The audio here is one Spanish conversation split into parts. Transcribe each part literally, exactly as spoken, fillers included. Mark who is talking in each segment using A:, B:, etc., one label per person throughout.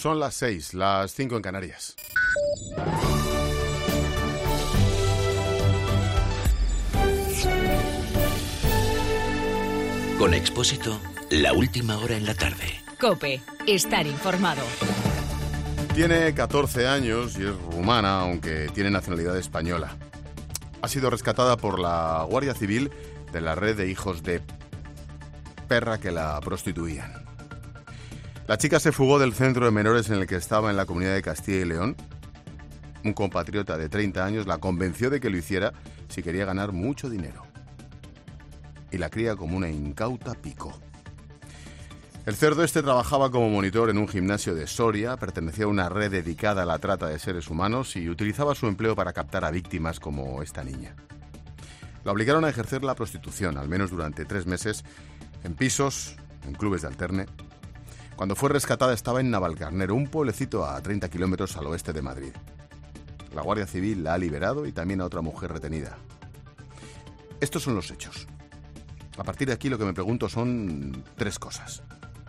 A: Son las seis, las cinco en Canarias.
B: Con Expósito, la última hora en la tarde.
C: COPE, estar informado.
A: Tiene catorce años y es rumana, aunque tiene nacionalidad española. Ha sido rescatada por la Guardia Civil de la red de hijos de perra que la prostituían. La chica se fugó del centro de menores en el que estaba en la comunidad de Castilla y León. Un compatriota de treinta años la convenció de que lo hiciera si quería ganar mucho dinero. Y la cría como una incauta picó. El cerdo este trabajaba como monitor en un gimnasio de Soria, pertenecía a una red dedicada a la trata de seres humanos y utilizaba su empleo para captar a víctimas como esta niña. La obligaron a ejercer la prostitución, al menos durante tres meses, en pisos, en clubes de alterne. Cuando fue rescatada estaba en Navalcarnero, un pueblecito a treinta kilómetros al oeste de Madrid. La Guardia Civil la ha liberado y también a otra mujer retenida. Estos son los hechos. A partir de aquí lo que me pregunto son tres cosas.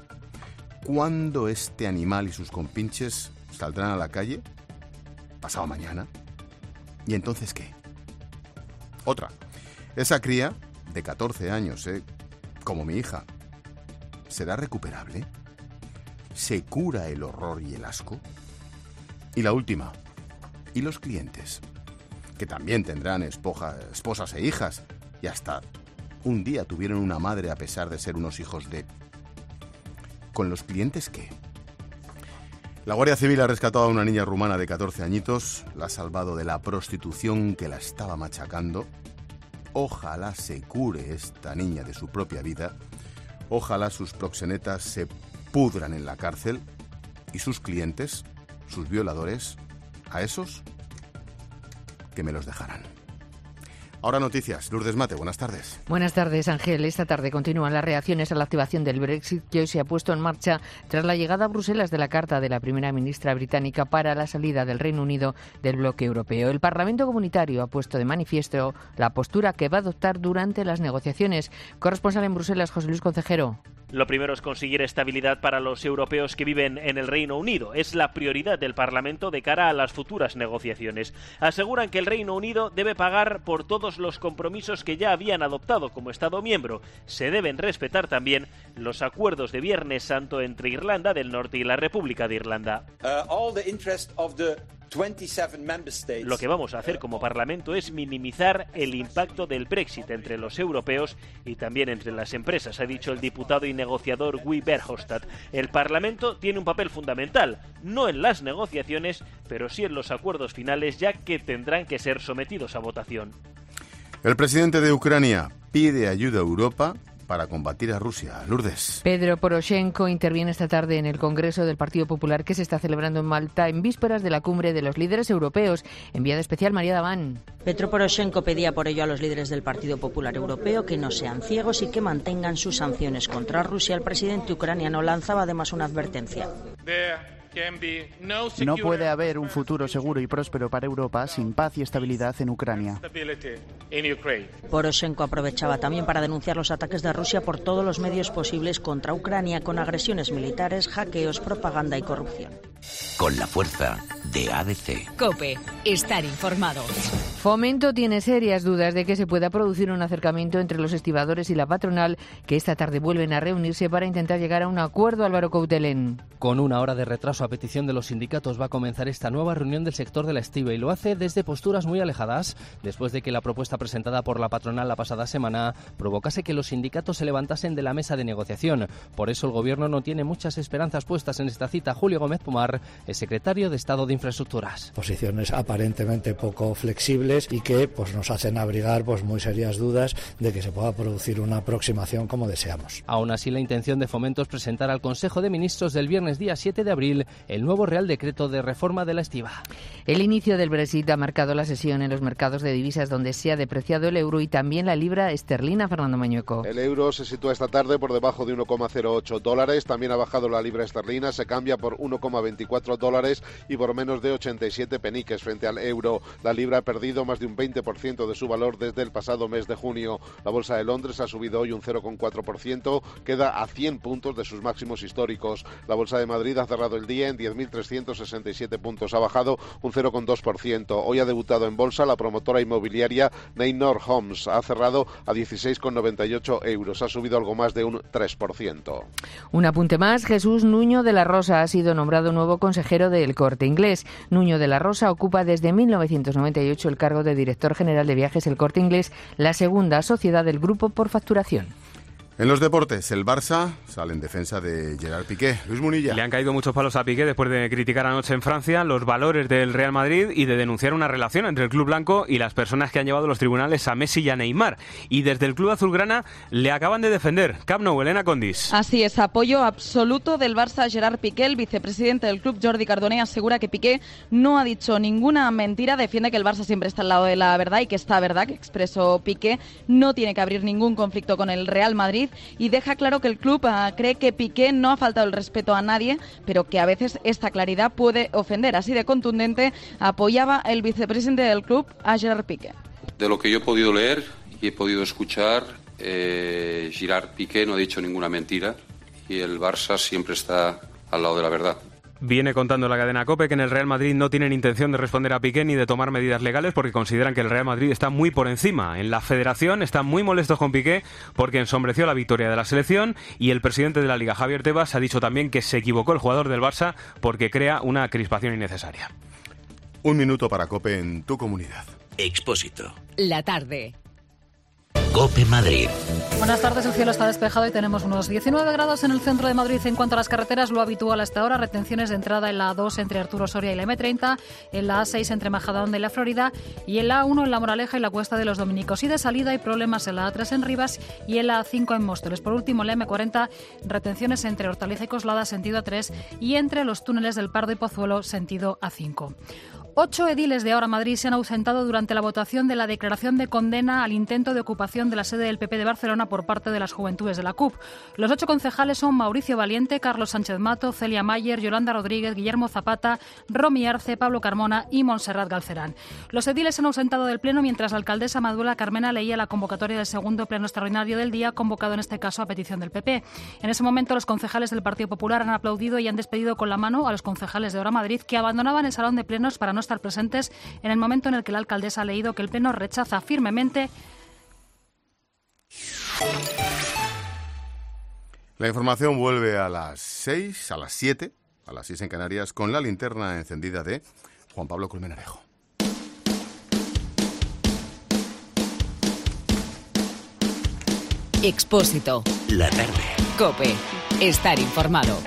A: ¿Cuándo este animal y sus compinches saldrán a la calle? ¿Pasado mañana? ¿Y entonces qué? Otra. Esa cría, de catorce años, ¿eh? Como mi hija, ¿será recuperable? ¿Se cura el horror y el asco? Y la última. ¿Y los clientes? Que también tendrán espoja, esposas e hijas. Y hasta un día tuvieron una madre a pesar de ser unos hijos de... ¿Con los clientes qué? La Guardia Civil ha rescatado a una niña rumana de catorce añitos, la ha salvado de la prostitución que la estaba machacando. Ojalá se cure esta niña de su propia vida. Ojalá sus proxenetas se pudran en la cárcel y sus clientes, sus violadores, a esos que me los dejarán. Ahora noticias. Lourdes Mate, buenas tardes.
D: Buenas tardes, Ángel. Esta tarde continúan las reacciones a la activación del Brexit que hoy se ha puesto en marcha tras la llegada a Bruselas de la carta de la primera ministra británica para la salida del Reino Unido del bloque europeo. El Parlamento Comunitario ha puesto de manifiesto la postura que va a adoptar durante las negociaciones. Corresponsal en Bruselas, José Luis Concejero.
E: Lo primero es conseguir estabilidad para los europeos que viven en el Reino Unido. Es la prioridad del Parlamento de cara a las futuras negociaciones. Aseguran que el Reino Unido debe pagar por todos los compromisos que ya habían adoptado como Estado miembro. Se deben respetar también los acuerdos de Viernes Santo entre Irlanda del Norte y la República de Irlanda.
F: Uh, all the interest of the
E: Lo que vamos a hacer como Parlamento es minimizar el impacto del Brexit entre los europeos y también entre las empresas, ha dicho el diputado y negociador Guy Verhofstadt. El Parlamento tiene un papel fundamental, no en las negociaciones, pero sí en los acuerdos finales, ya que tendrán que ser sometidos a votación.
A: El presidente de Ucrania pide ayuda a Europa para combatir a Rusia. Lourdes.
D: Pedro Poroshenko interviene esta tarde en el Congreso del Partido Popular que se está celebrando en Malta en vísperas de la cumbre de los líderes europeos. Enviada especial María Daván.
G: Petro Poroshenko pedía por ello a los líderes del Partido Popular Europeo que no sean ciegos y que mantengan sus sanciones contra Rusia. El presidente ucraniano lanzaba además una advertencia.
H: No puede haber un futuro seguro y próspero para Europa sin paz y estabilidad en Ucrania.
G: Poroshenko aprovechaba también para denunciar los ataques de Rusia por todos los medios posibles contra Ucrania, con agresiones militares, hackeos, propaganda y corrupción.
B: Con la fuerza de A D C.
C: COPE, estar informado.
D: Fomento tiene serias dudas de que se pueda producir un acercamiento entre los estibadores y la patronal, que esta tarde vuelven a reunirse para intentar llegar a un acuerdo. Álvaro Coutelén.
I: Con una hora de retraso a petición de los sindicatos va a comenzar esta nueva reunión del sector de la estiba y lo hace desde posturas muy alejadas, después de que la propuesta presentada por la patronal la pasada semana provocase que los sindicatos se levantasen de la mesa de negociación. Por eso el Gobierno no tiene muchas esperanzas puestas en esta cita. Julio Gómez Pomar, el secretario de Estado de Infraestructuras.
J: Posiciones aparentemente poco flexibles y que pues nos hacen abrigar pues muy serias dudas de que se pueda producir una aproximación como deseamos.
I: Aún así, la intención de Fomento es presentar al Consejo de Ministros del viernes día siete de abril el nuevo Real Decreto de reforma de la estiba.
D: El inicio del Brexit ha marcado la sesión en los mercados de divisas, donde se ha depreciado el euro y también la libra esterlina. Fernando Mañueco.
K: El euro se sitúa esta tarde por debajo de uno coma cero ocho dólares. También ha bajado la libra esterlina, se cambia por uno coma veinticuatro dólares y por menos de ochenta y siete peniques frente al euro. La libra ha perdido perdido más de un veinte por ciento de su valor desde el pasado mes de junio. La Bolsa de Londres ha subido hoy un cero coma cuatro por ciento, queda a cien puntos de sus máximos históricos. La Bolsa de Madrid ha cerrado el día en diez mil trescientos sesenta y siete puntos, ha bajado un cero coma dos por ciento. Hoy ha debutado en bolsa la promotora inmobiliaria Neynor Homes, ha cerrado a dieciséis coma noventa y ocho euros, ha subido algo más de un tres por ciento.
D: Un apunte más, Jesús Nuño de la Rosa ha sido nombrado nuevo consejero del Corte Inglés. Nuño de la Rosa ocupa desde mil novecientos noventa y ocho el cargo de director general de viajes del Corte Inglés, la segunda sociedad del grupo por facturación.
A: En los deportes, el Barça sale en defensa de Gerard Piqué. Luis Munilla.
L: Le han caído muchos palos a Piqué después de criticar anoche en Francia los valores del Real Madrid y de denunciar una relación entre el club blanco y las personas que han llevado a los tribunales a Messi y a Neymar. Y desde el club azulgrana le acaban de defender. Camp Nou, Elena Condis.
M: Así es, apoyo absoluto del Barça a Gerard Piqué. El vicepresidente del club, Jordi Cardone, asegura que Piqué no ha dicho ninguna mentira. Defiende que el Barça siempre está al lado de la verdad y que esta verdad que expresó Piqué no tiene que abrir ningún conflicto con el Real Madrid. Y deja claro que el club uh, cree que Piqué no ha faltado el respeto a nadie, pero que a veces esta claridad puede ofender. Así de contundente apoyaba el vicepresidente del club a Gerard Piqué.
N: De lo que yo he podido leer y he podido escuchar, eh, Gerard Piqué no ha dicho ninguna mentira y el Barça siempre está al lado de la verdad.
L: Viene contando la cadena COPE que en el Real Madrid no tienen intención de responder a Piqué ni de tomar medidas legales porque consideran que el Real Madrid está muy por encima. En la Federación están muy molestos con Piqué porque ensombreció la victoria de la selección y el presidente de la Liga, Javier Tebas, ha dicho también que se equivocó el jugador del Barça porque crea una crispación innecesaria.
A: Un minuto para COPE en tu comunidad.
B: Expósito.
C: La tarde.
B: COPE Madrid.
O: Buenas tardes, el cielo está despejado y tenemos unos diecinueve grados en el centro de Madrid. En cuanto a las carreteras, lo habitual hasta ahora, retenciones de entrada en la A dos entre Arturo Soria y la eme treinta, en la A seis entre Majadahonda y La Florida y en la A uno en La Moraleja y la Cuesta de los Dominicos. Y de salida hay problemas en la A tres en Rivas y en la A cinco en Móstoles. Por último, en la eme cuarenta, retenciones entre Hortaliza y Coslada, sentido A tres, y entre los túneles del Pardo y Pozuelo, sentido A cinco. Ocho ediles de Ahora Madrid se han ausentado durante la votación de la declaración de condena al intento de ocupación de la sede del P P de Barcelona por parte de las Juventudes de la C U P. Los ocho concejales son Mauricio Valiente, Carlos Sánchez Mato, Celia Mayer, Yolanda Rodríguez, Guillermo Zapata, Romy Arce, Pablo Carmona y Montserrat Galcerán. Los ediles se han ausentado del pleno mientras la alcaldesa Manuela Carmena leía la convocatoria del segundo pleno extraordinario del día, convocado en este caso a petición del P P. En ese momento, los concejales del Partido Popular han aplaudido y han despedido con la mano a los concejales de Ahora Madrid que abandonaban el salón de plenos para no estar presentes en el momento en el que la alcaldesa ha leído que el pleno rechaza firmemente.
A: La información vuelve a las seis, a las siete, a las seis en Canarias, con la linterna encendida de Juan Pablo Colmenarejo.
C: Expósito.
B: La tarde.
C: COPE. Estar informado.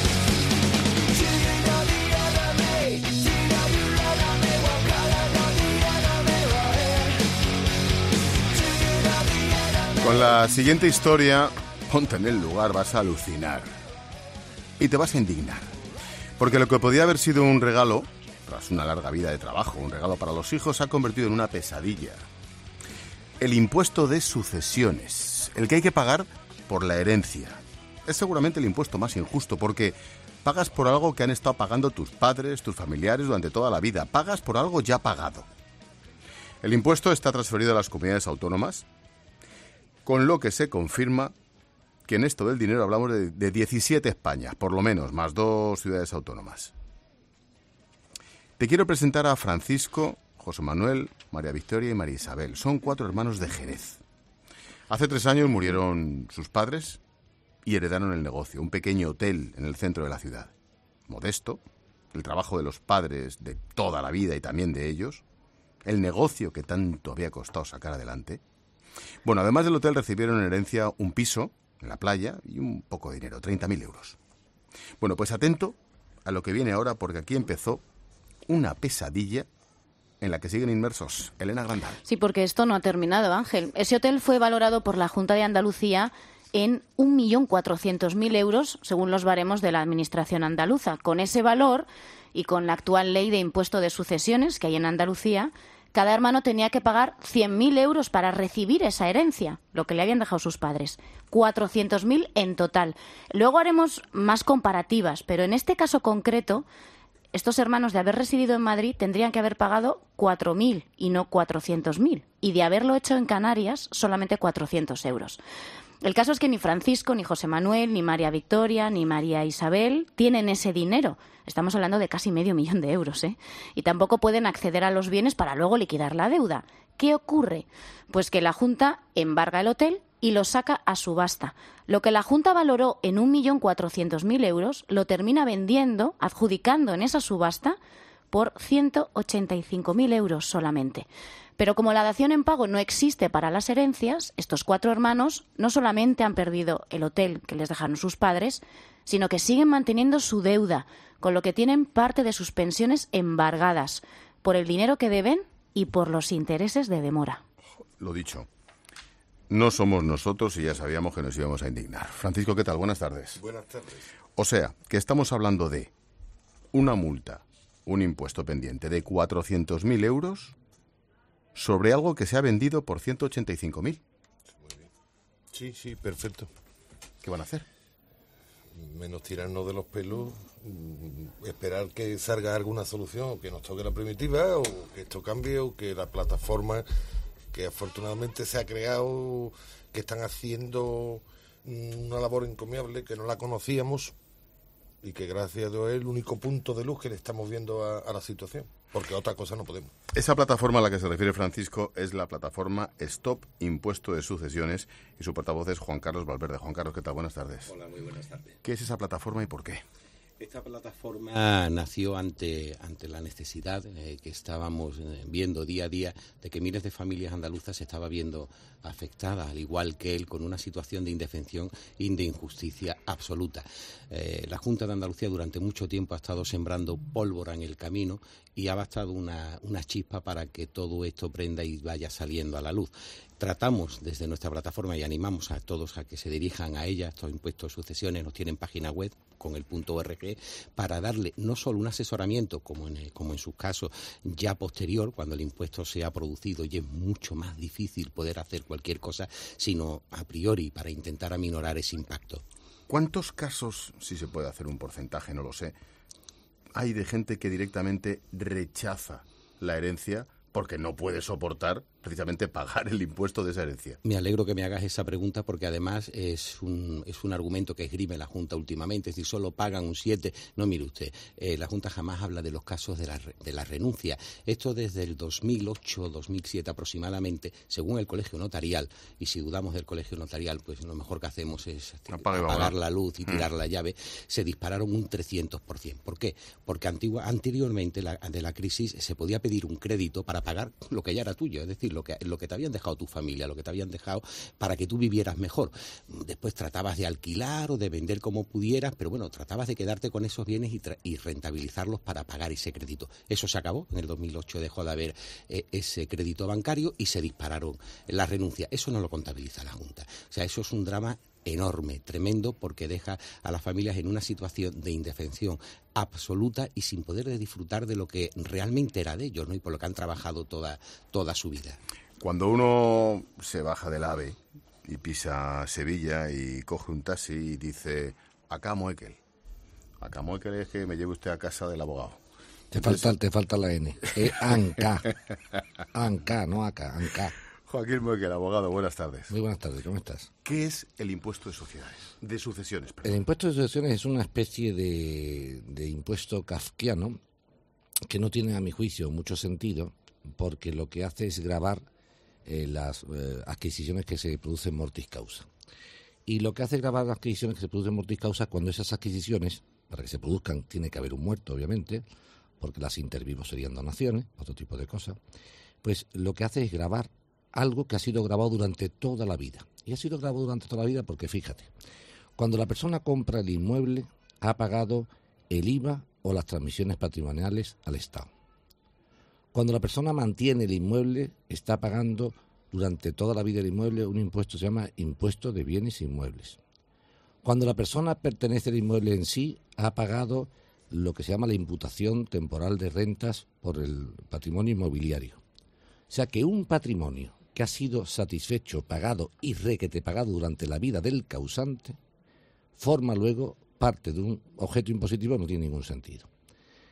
A: Con la siguiente historia, ponte en el lugar, vas a alucinar. Y te vas a indignar. Porque lo que podía haber sido un regalo, tras una larga vida de trabajo, un regalo para los hijos, se ha convertido en una pesadilla. El impuesto de sucesiones, el que hay que pagar por la herencia. Es seguramente el impuesto más injusto porque pagas por algo que han estado pagando tus padres, tus familiares durante toda la vida. Pagas por algo ya pagado. El impuesto está transferido a las comunidades autónomas, con lo que se confirma que en esto del dinero hablamos de, de diecisiete Españas, por lo menos, más dos ciudades autónomas. Te quiero presentar a Francisco, José Manuel, María Victoria y María Isabel. Son cuatro hermanos de Jerez. Hace tres años murieron sus padres y heredaron el negocio, un pequeño hotel en el centro de la ciudad. Modesto, el trabajo de los padres de toda la vida y también de ellos, el negocio que tanto había costado sacar adelante. Bueno, además del hotel recibieron en herencia un piso en la playa y un poco de dinero, treinta mil euros. Bueno, pues atento a lo que viene ahora porque aquí empezó una pesadilla en la que siguen inmersos. Elena Grandal.
P: Sí, porque esto no ha terminado, Ángel. Ese hotel fue valorado por la Junta de Andalucía en un millón cuatrocientos mil euros, según los baremos de la Administración andaluza. Con ese valor y con la actual ley de impuesto de sucesiones que hay en Andalucía, cada hermano tenía que pagar cien mil euros para recibir esa herencia, lo que le habían dejado sus padres. cuatrocientos mil en total. Luego haremos más comparativas, pero en este caso concreto, estos hermanos, de haber residido en Madrid, tendrían que haber pagado cuatro mil y no cuatrocientos mil. Y de haberlo hecho en Canarias, solamente cuatrocientos euros. El caso es que ni Francisco, ni José Manuel, ni María Victoria, ni María Isabel tienen ese dinero. Estamos hablando de casi medio millón de euros, ¿eh? Y tampoco pueden acceder a los bienes para luego liquidar la deuda. ¿Qué ocurre? Pues que la Junta embarga el hotel y lo saca a subasta. Lo que la Junta valoró en un millón cuatrocientos mil euros lo termina vendiendo, adjudicando en esa subasta por ciento ochenta y cinco mil euros solamente. Pero como la dación en pago no existe para las herencias, estos cuatro hermanos no solamente han perdido el hotel que les dejaron sus padres, sino que siguen manteniendo su deuda, con lo que tienen parte de sus pensiones embargadas por el dinero que deben y por los intereses de demora.
A: Lo dicho, no somos nosotros y ya sabíamos que nos íbamos a indignar. Francisco, ¿qué tal? Buenas tardes.
Q: Buenas tardes.
A: O sea, que estamos hablando de una multa, un impuesto pendiente de cuatrocientos mil euros sobre algo que se ha vendido por ciento ochenta y cinco mil.
Q: Muy bien. Sí, sí, perfecto.
A: ¿Qué van a hacer?
Q: Menos tirarnos de los pelos, esperar que salga alguna solución, o que nos toque la primitiva, o que esto cambie, o que la plataforma que afortunadamente se ha creado, que están haciendo una labor encomiable, que no la conocíamos, y que gracias a Dios es el único punto de luz que le estamos viendo a, a la situación, porque otra cosa no podemos.
A: Esa plataforma a la que se refiere Francisco es la plataforma Stop Impuesto de Sucesiones, y su portavoz es Juan Carlos Valverde. Juan Carlos, ¿qué tal? Buenas tardes.
R: Hola, muy buenas tardes.
A: ¿Qué es esa plataforma y por qué?
R: Esta plataforma nació ante, ante la necesidad eh, que estábamos eh, viendo día a día de que miles de familias andaluzas se estaban viendo afectadas, al igual que él, con una situación de indefensión y de injusticia absoluta. Eh, la Junta de Andalucía durante mucho tiempo ha estado sembrando pólvora en el camino y ha bastado una, una chispa para que todo esto prenda y vaya saliendo a la luz. Tratamos desde nuestra plataforma y animamos a todos a que se dirijan a ella. Estos impuestos de sucesiones nos tienen página web con el punto org para darle no solo un asesoramiento, como en, el, como en sus casos ya posterior, cuando el impuesto se ha producido y es mucho más difícil poder hacer cualquier cosa, sino a priori para intentar aminorar ese impacto.
A: ¿Cuántos casos, si se puede hacer un porcentaje, no lo sé, hay de gente que directamente rechaza la herencia porque no puede soportar precisamente pagar el impuesto de esa herencia?
R: Me alegro que me hagas esa pregunta porque además es un, es un argumento que esgrime la Junta últimamente, es decir, solo pagan un siete. No, mire usted, eh, la Junta jamás habla de los casos de la, de la renuncia. Esto desde el dos mil ocho, dos mil siete aproximadamente, según el Colegio Notarial, y si dudamos del Colegio Notarial, pues lo mejor que hacemos es
A: Apague,
R: apagar la luz y tirar mm. la llave, se dispararon un trescientos por ciento. ¿Por qué? Porque antigua, anteriormente la, de la crisis se podía pedir un crédito para pagar lo que ya era tuyo, es decir, lo que, lo que te habían dejado tu familia, lo que te habían dejado para que tú vivieras mejor. Después tratabas de alquilar o de vender como pudieras, pero bueno, tratabas de quedarte con esos bienes y, y rentabilizarlos para pagar ese crédito. Eso se acabó, en el dos mil ocho dejó de haber eh, ese crédito bancario y se dispararon las renuncias. Eso no lo contabiliza la Junta. O sea, eso es un drama enorme, tremendo, porque deja a las familias en una situación de indefensión absoluta y sin poder de disfrutar de lo que realmente era de ellos, ¿no? Y por lo que han trabajado toda, toda su vida.
A: Cuando uno se baja del AVE y pisa Sevilla y coge un taxi y dice, acá Moekel, acá Moekel es que me lleve usted a casa del abogado.
S: Te, Entonces... falta, te falta la N. Eh, Anca. Anca, no acá, Anca.
A: Joaquín Moekel, abogado, buenas tardes.
S: Muy buenas tardes, ¿cómo estás?
A: ¿Qué es el impuesto de sociedades? De sucesiones, perdón.
S: El impuesto de sucesiones es una especie de, de impuesto kafkiano que no tiene, a mi juicio, mucho sentido, porque lo que hace es gravar eh, las eh, adquisiciones que se producen mortis causa. Y lo que hace es grabar las adquisiciones que se producen mortis causa cuando esas adquisiciones, para que se produzcan, tiene que haber un muerto, obviamente, porque las intervivos serían donaciones, otro tipo de cosas, pues lo que hace es grabar algo que ha sido grabado durante toda la vida. Y ha sido grabado durante toda la vida porque, fíjate, cuando la persona compra el inmueble, ha pagado el I V A o las transmisiones patrimoniales al Estado. Cuando la persona mantiene el inmueble, está pagando durante toda la vida del inmueble un impuesto que se llama impuesto de bienes inmuebles. Cuando la persona pertenece al inmueble en sí, ha pagado lo que se llama la imputación temporal de rentas por el patrimonio inmobiliario. O sea que un patrimonio que ha sido satisfecho, pagado y requete pagado durante la vida del causante, forma luego parte de un objeto impositivo que no tiene ningún sentido.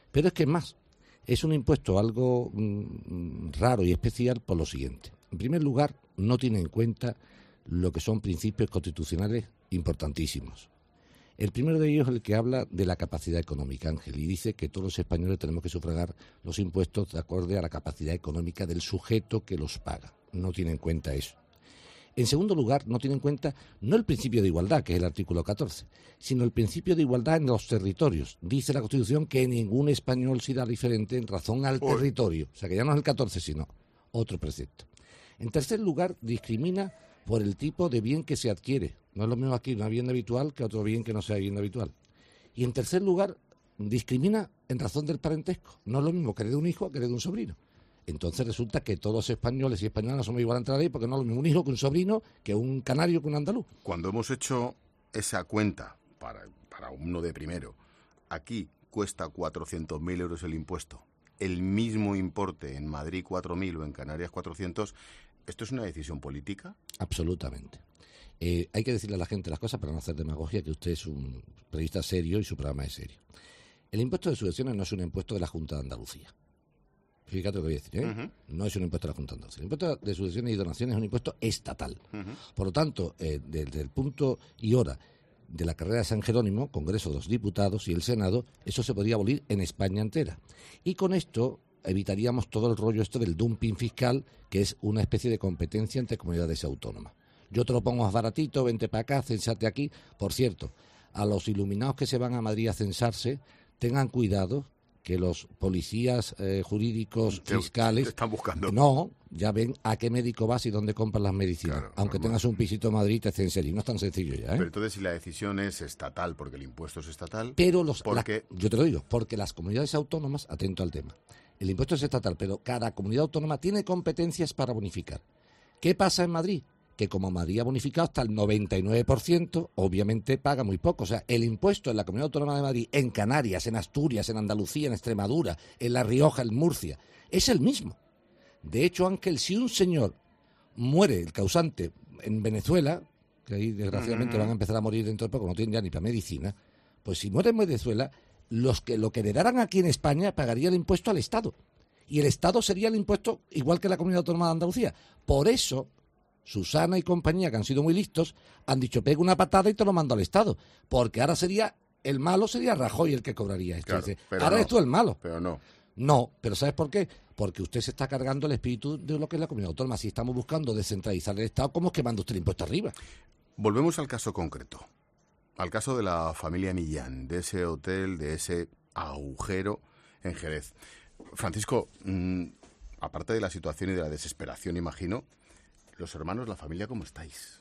S: Pero es que es más, es un impuesto algo mm, raro y especial por lo siguiente. En primer lugar, no tiene en cuenta lo que son principios constitucionales importantísimos. El primero de ellos es el que habla de la capacidad económica, Ángel, y dice que todos los españoles tenemos que sufragar los impuestos de acuerdo a la capacidad económica del sujeto que los paga. No tiene en cuenta eso. En segundo lugar, no tiene en cuenta no el principio de igualdad, que es el artículo catorce, sino el principio de igualdad en los territorios. Dice la Constitución que ningún español será diferente en razón al territorio. O sea, que ya no es el catorce, sino otro precepto. En tercer lugar, discrimina por el tipo de bien que se adquiere. No es lo mismo aquí una vivienda habitual que otro bien que no sea vivienda habitual. Y en tercer lugar, discrimina en razón del parentesco. No es lo mismo que herede un hijo que herede un sobrino. Entonces resulta que todos los españoles y españolas somos igual ante la ley, porque no es lo mismo un hijo que un sobrino, que un canario que un andaluz.
A: Cuando hemos hecho esa cuenta para, para uno de primero, aquí cuesta cuatrocientos mil euros el impuesto, el mismo importe en Madrid cuatro mil o en Canarias cuatrocientos, ¿esto es una decisión política?
S: Absolutamente. Eh, hay que decirle a la gente las cosas para no hacer demagogia, que usted es un periodista serio y su programa es serio. El impuesto de sucesiones no es un impuesto de la Junta de Andalucía. Fíjate lo que voy a decir, ¿eh? Uh-huh. No es un impuesto de la Junta de Andalucía. El impuesto de sucesiones y donaciones es un impuesto estatal. Uh-huh. Por lo tanto, eh, desde el punto y hora de la carrera de San Jerónimo, Congreso de los Diputados y el Senado, eso se podría abolir en España entera. Y con esto evitaríamos todo el rollo esto del dumping fiscal, que es una especie de competencia entre comunidades autónomas. Yo te lo pongo más baratito, vente para acá, censate aquí. Por cierto, a los iluminados que se van a Madrid a censarse, tengan cuidado que los policías eh, jurídicos, te, fiscales...
A: Te están buscando.
S: No, ya ven a qué médico vas y dónde compras las medicinas.
A: Claro,
S: aunque
A: normal.
S: tengas un pisito en Madrid, te censarían. No es tan sencillo ya, ¿eh?
A: Pero entonces si la decisión es estatal, porque el impuesto es estatal...
S: Pero los...
A: Porque...
S: La, yo te lo digo, porque las comunidades autónomas, atento al tema, el impuesto es estatal, pero cada comunidad autónoma tiene competencias para bonificar. ¿Qué pasa en Madrid? Que como Madrid ha bonificado hasta el noventa y nueve por ciento, obviamente paga muy poco. O sea, el impuesto en la Comunidad Autónoma de Madrid, en Canarias, en Asturias, en Andalucía, en Extremadura, en La Rioja, en Murcia, es el mismo. De hecho, Ángel, si un señor muere, el causante, en Venezuela, que ahí desgraciadamente uh-huh. van a empezar a morir dentro de poco, no tienen ya ni para medicina, pues si muere en Venezuela, los que lo que heredaran aquí en España pagaría el impuesto al Estado. Y el Estado sería el impuesto igual que la Comunidad Autónoma de Andalucía. Por eso... Susana y compañía, que han sido muy listos, han dicho, pega una patada y te lo mando al Estado. Porque ahora sería, el malo sería Rajoy el que cobraría esto.
A: Claro,
S: Dice,
A: pero
S: ahora
A: no,
S: eres tú el malo.
A: Pero no.
S: No, pero ¿sabes por qué? Porque usted se está cargando el espíritu de lo que es la comunidad autónoma. Si estamos buscando descentralizar el Estado, ¿cómo es que manda usted el impuesto arriba?
A: Volvemos al caso concreto. Al caso de la familia Millán, de ese hotel, de ese agujero en Jerez. Francisco, mmm, aparte de la situación y de la desesperación, imagino, los hermanos, la familia, ¿cómo estáis?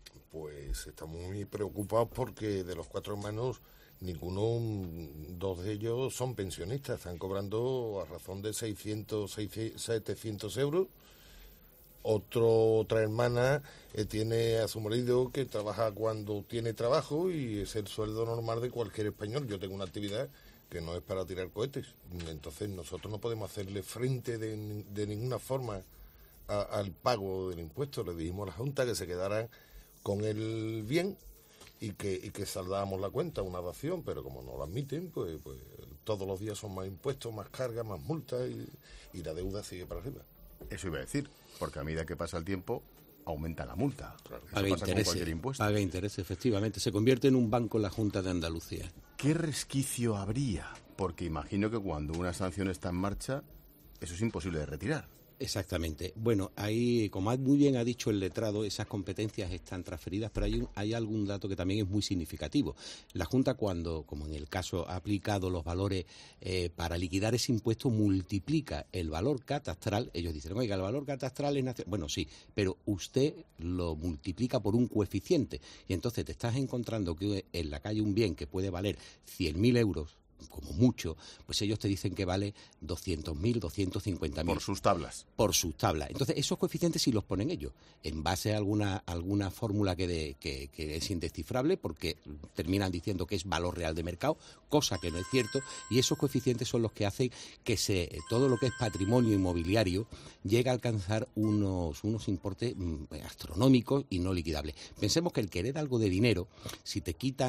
Q: Pues estamos muy preocupados porque de los cuatro hermanos, ninguno, dos de ellos son pensionistas, están cobrando a razón de seiscientos, setecientos euros. Otro, otra hermana eh, tiene a su marido que trabaja cuando tiene trabajo y es el sueldo normal de cualquier español. Yo tengo una actividad que no es para tirar cohetes, entonces nosotros no podemos hacerle frente de, de ninguna forma a, al pago del impuesto. Le dijimos a la Junta que se quedaran con el bien y que, y que saldáramos la cuenta, una dación, pero como no lo admiten, pues, pues todos los días son más impuestos, más cargas, más multas y, y la deuda sigue para arriba.
A: Eso iba a decir, porque a medida que pasa el tiempo aumenta la multa. Claro, eso
R: paga
A: pasa
R: interés,
A: con cualquier impuesto.
R: paga interés, efectivamente. Se convierte en un banco en la Junta de Andalucía.
A: ¿Qué resquicio habría? Porque imagino que cuando una sanción está en marcha, eso es imposible de retirar.
R: Exactamente. Bueno, ahí, como muy bien ha dicho el letrado, esas competencias están transferidas, pero hay, un, hay algún dato que también es muy significativo. La Junta, cuando, como en el caso, ha aplicado los valores eh, para liquidar ese impuesto, multiplica el valor catastral. Ellos dicen, oiga, el valor catastral es nacional. Bueno, sí, pero usted lo multiplica por un coeficiente. Y entonces te estás encontrando que en la calle un bien que puede valer cien mil euros, como mucho, pues ellos te dicen que vale doscientos mil, doscientos cincuenta mil.
A: Por sus tablas.
R: Por sus tablas. Entonces, esos coeficientes sí los ponen ellos, en base a alguna, alguna fórmula que, de, que, que es indescifrable, porque terminan diciendo que es valor real de mercado, cosa que no es cierto, y esos coeficientes son los que hacen que se, todo lo que es patrimonio inmobiliario llegue a alcanzar unos, unos importes mmm, astronómicos y no liquidables. Pensemos que el que hereda algo de dinero, si te quitan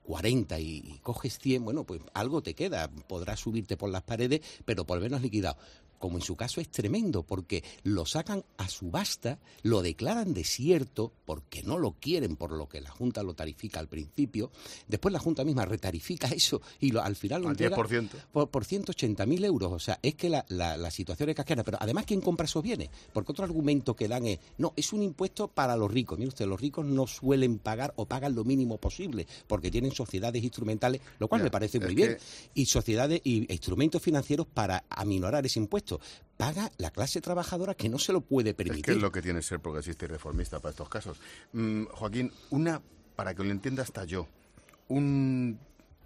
R: cuarenta y, y coges cien, bueno, pues algo te queda, podrás subirte por las paredes, pero por lo menos liquidado. Como en su caso es tremendo, porque lo sacan a subasta, lo declaran desierto, porque no lo quieren, por lo que la Junta lo tarifica al principio, después la Junta misma retarifica eso y lo, al final lo
A: al
R: entrega
A: diez por ciento.
R: Por, por ciento ochenta mil euros. O sea, es que la, la, la situación es casquera. Pero además, ¿quién compra esos bienes? Porque otro argumento que dan es, no, es un impuesto para los ricos. Mire usted, los ricos no suelen pagar o pagan lo mínimo posible, porque tienen sociedades instrumentales, lo cual ya, me parece muy bien, que... y sociedades y instrumentos financieros para aminorar ese impuesto. Paga la clase trabajadora que no se lo puede permitir.
A: Es que es lo que tiene ser progresista y reformista para estos casos. Mm, Joaquín, una, para que lo entienda hasta yo, un,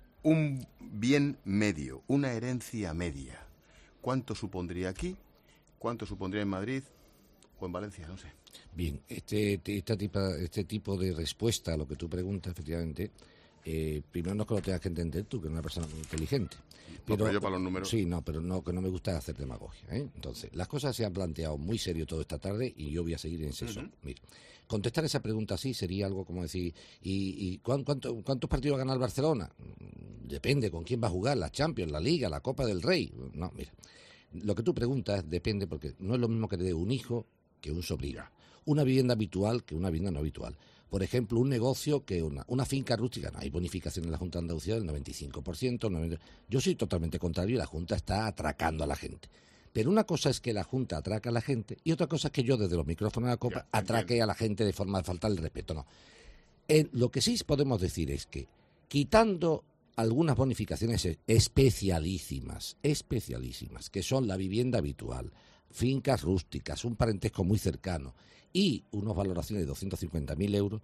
A: un bien medio, una herencia media, ¿cuánto supondría aquí? ¿Cuánto supondría en Madrid o en Valencia? No sé.
S: Bien, este, este, tipo, este tipo de respuesta a lo que tú preguntas, efectivamente, eh, primero no es que lo tengas que entender tú, que eres una persona muy inteligente.
A: Pero, no, pero yo para los números...
S: Sí, no, pero no, que no me gusta hacer demagogia, ¿eh? Entonces, las cosas se han planteado muy serio toda esta tarde y yo voy a seguir en ese son. Uh-huh. Mira, contestar esa pregunta así sería algo como decir, ¿y, y cuánto, cuántos partidos va a ganar el Barcelona? Depende con quién va a jugar, la Champions, la Liga, la Copa del Rey. No, mira, lo que tú preguntas depende, porque no es lo mismo que te dé un hijo que un sobrino, una vivienda habitual que una vivienda no habitual. Por ejemplo, un negocio que una, una finca rústica, no hay bonificación en la Junta de Andalucía del noventa y cinco por ciento. noventa por ciento. Yo soy totalmente contrario y la Junta está atracando a la gente. Pero una cosa es que la Junta atraca a la gente y otra cosa es que yo desde los micrófonos de la Copa ya, atraque bien. a la gente de forma de faltarle el respeto. No. Eh, lo que sí podemos decir es que quitando algunas bonificaciones especialísimas, especialísimas, que son la vivienda habitual, fincas rústicas, un parentesco muy cercano y unas valoraciones de doscientos cincuenta mil euros,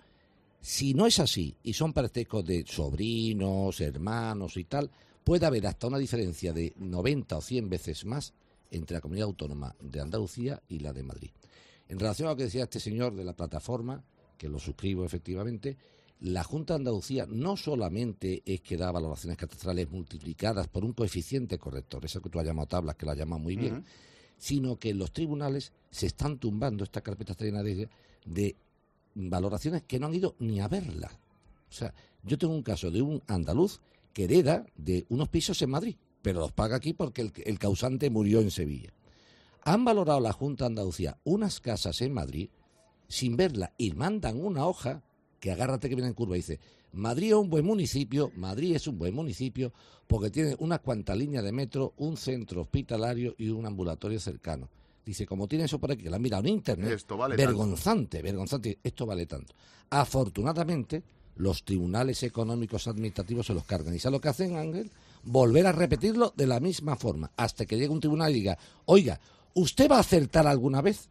S: si no es así y son parentescos de sobrinos, hermanos y tal, puede haber hasta una diferencia de noventa o cien veces más entre la comunidad autónoma de Andalucía y la de Madrid. En relación a lo que decía este señor de la plataforma, que lo suscribo efectivamente, la Junta de Andalucía no solamente es que da valoraciones catastrales multiplicadas por un coeficiente corrector, eso que tú has llamado tablas, que lo has llamado muy bien, uh-huh. sino que los tribunales se están tumbando, esta carpeta está llena de, de valoraciones que no han ido ni a verla. O sea, yo tengo un caso de un andaluz que hereda de unos pisos en Madrid, pero los paga aquí porque el, el causante murió en Sevilla. Han valorado la Junta de Andalucía unas casas en Madrid sin verla y mandan una hoja que agárrate que viene en curva y dice, Madrid es un buen municipio, Madrid es un buen municipio porque tiene unas cuantas líneas de metro, un centro hospitalario y un ambulatorio cercano. Dice, como tiene eso por aquí, que la han mirado en internet,
A: esto vale
S: vergonzante, tanto. vergonzante, esto vale tanto. Afortunadamente, los tribunales económicos administrativos se los cargan. ¿Y sabes lo que hacen, Ángel? Volver a repetirlo de la misma forma, hasta que llegue un tribunal y diga, oiga, ¿usted va a acertar alguna vez?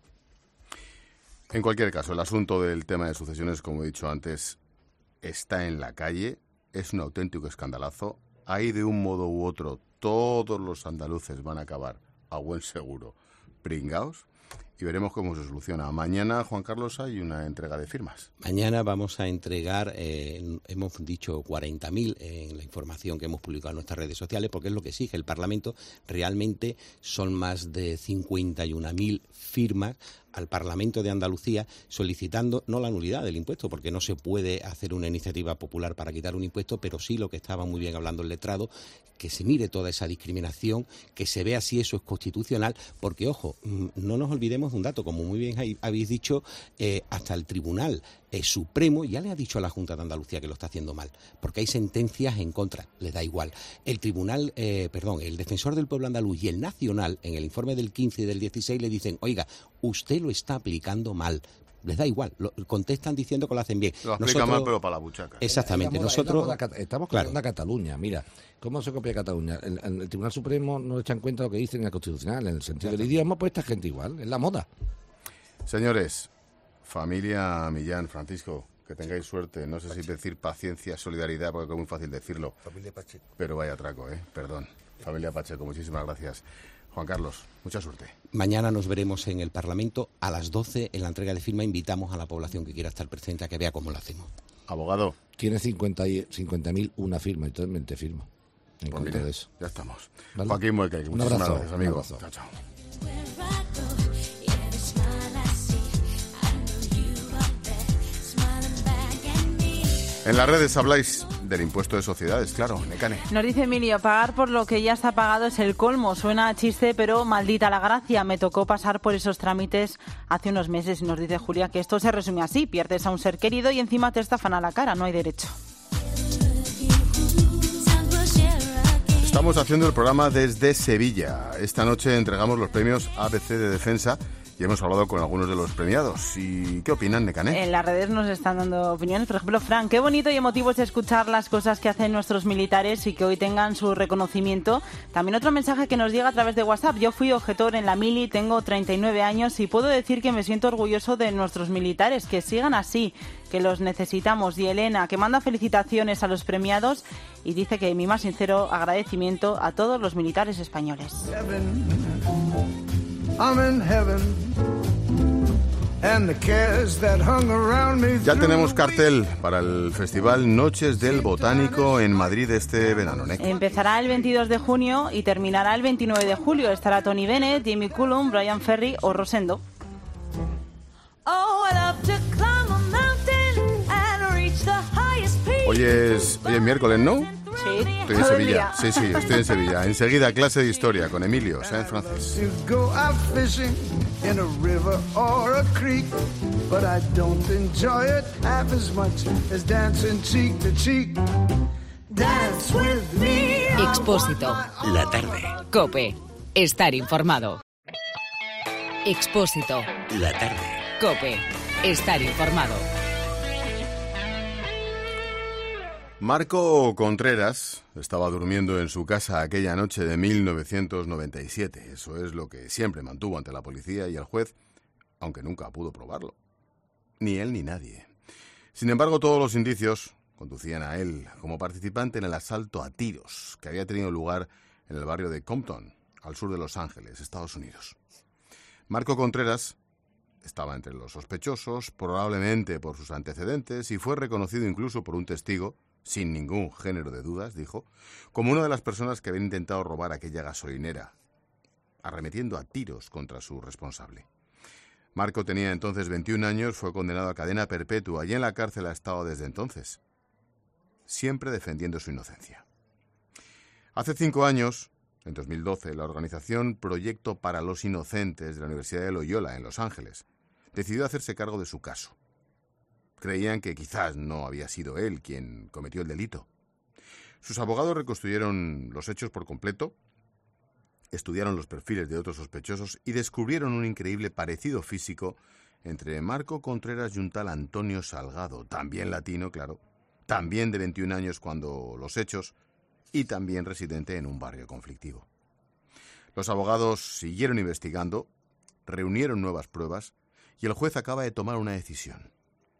A: En cualquier caso, el asunto del tema de sucesiones, como he dicho antes, está en la calle, es un auténtico escandalazo. Ahí, de un modo u otro, todos los andaluces van a acabar, a buen seguro, pringaos, y veremos cómo se soluciona. Mañana, Juan Carlos, hay una entrega de firmas.
R: Mañana vamos a entregar, eh, hemos dicho cuarenta mil en la información que hemos publicado en nuestras redes sociales, porque es lo que exige el Parlamento. Realmente son más de cincuenta y una mil firmas al Parlamento de Andalucía solicitando no la nulidad del impuesto, porque no se puede hacer una iniciativa popular para quitar un impuesto, pero sí lo que estaba muy bien hablando el letrado, que se mire toda esa discriminación, que se vea si eso es constitucional, porque, ojo, no nos olvidemos de un dato, como muy bien habéis dicho, eh, hasta el Tribunal eh, Supremo ya le ha dicho a la Junta de Andalucía que lo está haciendo mal, porque hay sentencias en contra, les da igual. El Tribunal, eh, perdón, el Defensor del Pueblo Andaluz y el Nacional, en el informe del quince y del dieciséis, le dicen, oiga, usted lo está aplicando mal. Les da igual, lo contestan diciendo que lo hacen bien.
A: Lo aplica mal, pero para la buchaca.
R: Exactamente.
S: Moda,
R: Nosotros
S: moda, estamos copiando claro. a Cataluña. Mira, ¿cómo se copia Cataluña? El, el, el Tribunal Supremo no echa en cuenta lo que dice en el Constitucional, en el sentido del idioma, pues esta gente igual, es la moda.
A: Señores, familia Millán, Francisco, que tengáis suerte. No sé si decir paciencia, solidaridad, porque es muy fácil decirlo.
Q: Familia Pacheco.
A: Pero vaya atraco, ¿eh? Perdón. Familia Pacheco, muchísimas gracias. Juan Carlos, mucha suerte.
R: Mañana nos veremos en el Parlamento a las doce en la entrega de firma. Invitamos a la población que quiera estar presente a que vea cómo lo hacemos.
A: Abogado.
S: Tiene cincuenta mil una firma, entonces mente firmo. En
A: pues
S: contra
A: mira,
S: de eso.
A: Ya estamos. ¿Vale? Joaquín Mueca,
S: un abrazo,
A: gracias, amigo.
S: Un abrazo.
A: Chao, chao. En las redes habláis de del impuesto de sociedades, claro, Nekane.
T: Nos dice Emilio, pagar por lo que ya está pagado es el colmo. Suena a chiste, pero maldita la gracia. Me tocó pasar por esos trámites hace unos meses y nos dice Julia que esto se resume así. Pierdes a un ser querido y encima te estafan a la cara. No hay derecho.
A: Estamos haciendo el programa desde Sevilla. Esta noche entregamos los premios A B C de Defensa y hemos hablado con algunos de los premiados. ¿Y qué opinan, Nekane?
T: En las redes nos están dando opiniones. Por ejemplo, Fran, qué bonito y emotivo es escuchar las cosas que hacen nuestros militares y que hoy tengan su reconocimiento. También otro mensaje que nos llega a través de WhatsApp. Yo fui objetor en la mili, tengo treinta y nueve años y puedo decir que me siento orgulloso de nuestros militares. Que sigan así, que los necesitamos. Y Elena, que manda felicitaciones a los premiados y dice que mi más sincero agradecimiento a todos los militares españoles.
A: Ya tenemos cartel para el Festival Noches del Botánico en Madrid este verano, ¿no?
T: Empezará el veintidós de junio y terminará el veintinueve de julio. Estará Tony Bennett, Jimmy Cullum, Brian Ferry o Rosendo.
A: Hoy es, hoy es miércoles, ¿no?
T: Sí,
A: estoy en Sevilla. Sí, sí, estoy en Sevilla. Enseguida clase de historia con Emilio Sáenz Francés.
C: Expósito.
B: La tarde.
C: COPE. Estar informado. Expósito.
B: La tarde.
C: COPE. Estar informado.
A: Marco Contreras estaba durmiendo en su casa aquella noche de mil novecientos noventa y siete. Eso es lo que siempre mantuvo ante la policía y el juez, aunque nunca pudo probarlo. Ni él ni nadie. Sin embargo, todos los indicios conducían a él como participante en el asalto a tiros que había tenido lugar en el barrio de Compton, al sur de Los Ángeles, Estados Unidos. Marco Contreras estaba entre los sospechosos, probablemente por sus antecedentes, y fue reconocido incluso por un testigo, sin ningún género de dudas, dijo, como una de las personas que habían intentado robar aquella gasolinera, arremetiendo a tiros contra su responsable. Marco tenía entonces veintiún años, fue condenado a cadena perpetua y en la cárcel ha estado desde entonces, siempre defendiendo su inocencia. Hace cinco años, en dos mil doce, la organización Proyecto para los Inocentes de la Universidad de Loyola, en Los Ángeles, decidió hacerse cargo de su caso. Creían que quizás no había sido él quien cometió el delito. Sus abogados reconstruyeron los hechos por completo, estudiaron los perfiles de otros sospechosos y descubrieron un increíble parecido físico entre Marco Contreras y un tal Antonio Salgado, también latino, claro, también de veintiún años cuando los hechos y también residente en un barrio conflictivo. Los abogados siguieron investigando, reunieron nuevas pruebas y el juez acaba de tomar una decisión.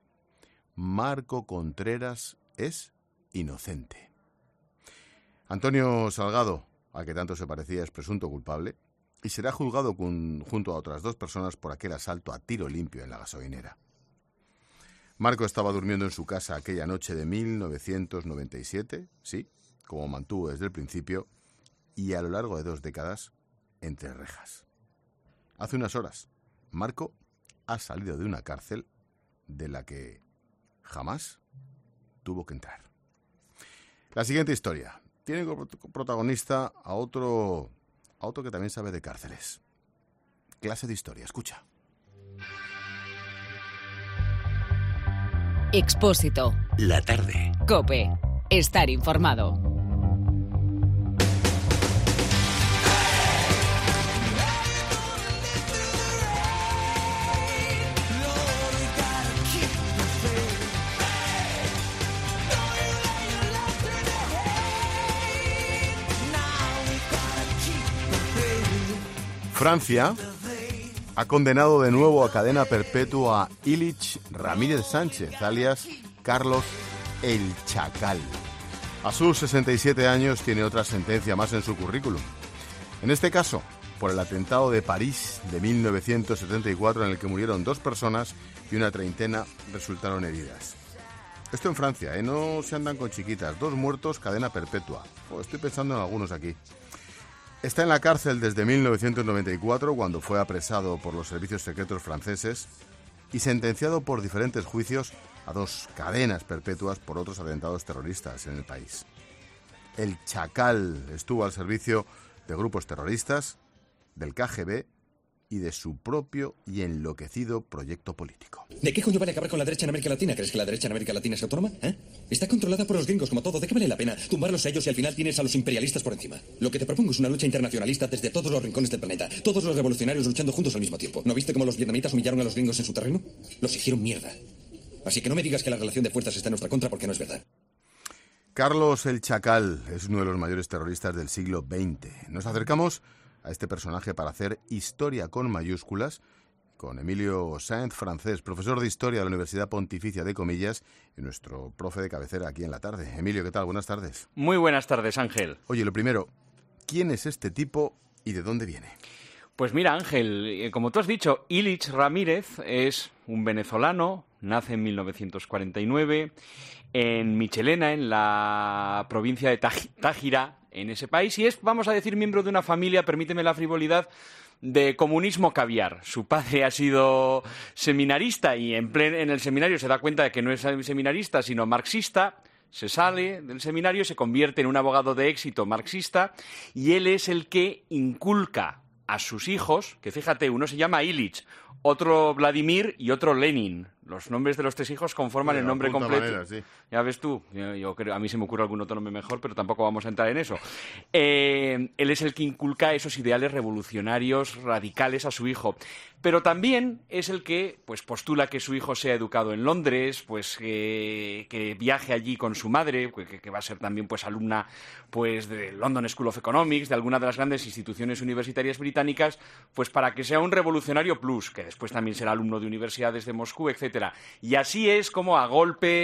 A: Marco Contreras es inocente. Antonio Salgado, al que tanto se parecía, es presunto culpable y será juzgado con, junto a otras dos personas por aquel asalto a tiro limpio en la gasolinera. Marco estaba durmiendo en su casa aquella noche de mil novecientos noventa y siete, sí, como mantuvo desde el principio, y a lo largo de dos décadas, entre rejas. Hace unas horas, Marco ha salido de una cárcel de la que jamás tuvo que entrar. La siguiente historia tiene como protagonista a otro, a otro que también sabe de cárceles. Clase de historia, escucha.
C: Expósito.
B: La tarde.
C: COPE. Estar informado.
A: Francia ha condenado de nuevo a cadena perpetua a Ilich Ramírez Sánchez, alias Carlos el Chacal. A sus sesenta y siete años tiene otra sentencia más en su currículum. En este caso, por el atentado de París de mil novecientos setenta y cuatro, en el que murieron dos personas y una treintena resultaron heridas. Esto en Francia, ¿eh? No se andan con chiquitas. Dos muertos, cadena perpetua. Oh, estoy pensando en algunos aquí. Está en la cárcel desde mil novecientos noventa y cuatro, cuando fue apresado por los servicios secretos franceses, y sentenciado por diferentes juicios a dos cadenas perpetuas por otros atentados terroristas en el país. El Chacal estuvo al servicio de grupos terroristas, del K G B y de su propio y enloquecido proyecto político.
U: ¿De qué coño vale acabar con la derecha en América Latina? ¿Crees que la derecha en América Latina es autónoma? ¿Eh? Está controlada por los gringos como todo. ¿De qué vale la pena tumbarlos a ellos y al final tienes a los imperialistas por encima? Lo que te propongo es una lucha internacionalista desde todos los rincones del planeta. Todos los revolucionarios luchando juntos al mismo tiempo. ¿No viste cómo los vietnamitas humillaron a los gringos en su terreno? Los hicieron mierda. Así que no me digas que la relación de fuerzas está en nuestra contra porque no es verdad.
A: Carlos el Chacal es uno de los mayores terroristas del siglo veinte. Nos acercamos a este personaje para hacer historia con mayúsculas con Emilio Sáenz Francés, profesor de Historia de la Universidad Pontificia de Comillas y nuestro profe de cabecera aquí en la tarde. Emilio, ¿qué tal? Buenas tardes.
V: Muy buenas tardes, Ángel.
A: Oye, lo primero, ¿quién es este tipo y de dónde viene?
V: Pues mira, Ángel, como tú has dicho, Ilich Ramírez es un venezolano, nace en mil novecientos cuarenta y nueve en Michelena, en la provincia de Táchira, en ese país, y es, vamos a decir, miembro de una familia, permíteme la frivolidad, de comunismo caviar. Su padre ha sido seminarista y en, plen, en el seminario se da cuenta de que no es seminarista, sino marxista. Se sale del seminario y se convierte en un abogado de éxito marxista, y él es el que inculca a sus hijos, que fíjate, uno se llama Ilich, otro Vladimir y otro Lenin. Los nombres de los tres hijos conforman
A: Bueno,
V: el nombre completo.
A: Manera, sí.
V: Ya ves tú, yo, yo creo, a mí se me ocurre algún otro nombre mejor, pero tampoco vamos a entrar en eso. Eh, él es el que inculca esos ideales revolucionarios, radicales a su hijo. Pero también es el que pues, postula que su hijo sea educado en Londres, pues que, que viaje allí con su madre, que, que va a ser también pues, alumna pues, de London School of Economics, de alguna de las grandes instituciones universitarias británicas, pues para que sea un revolucionario plus, que después también será alumno de universidades de Moscú, etcétera. Y así es como a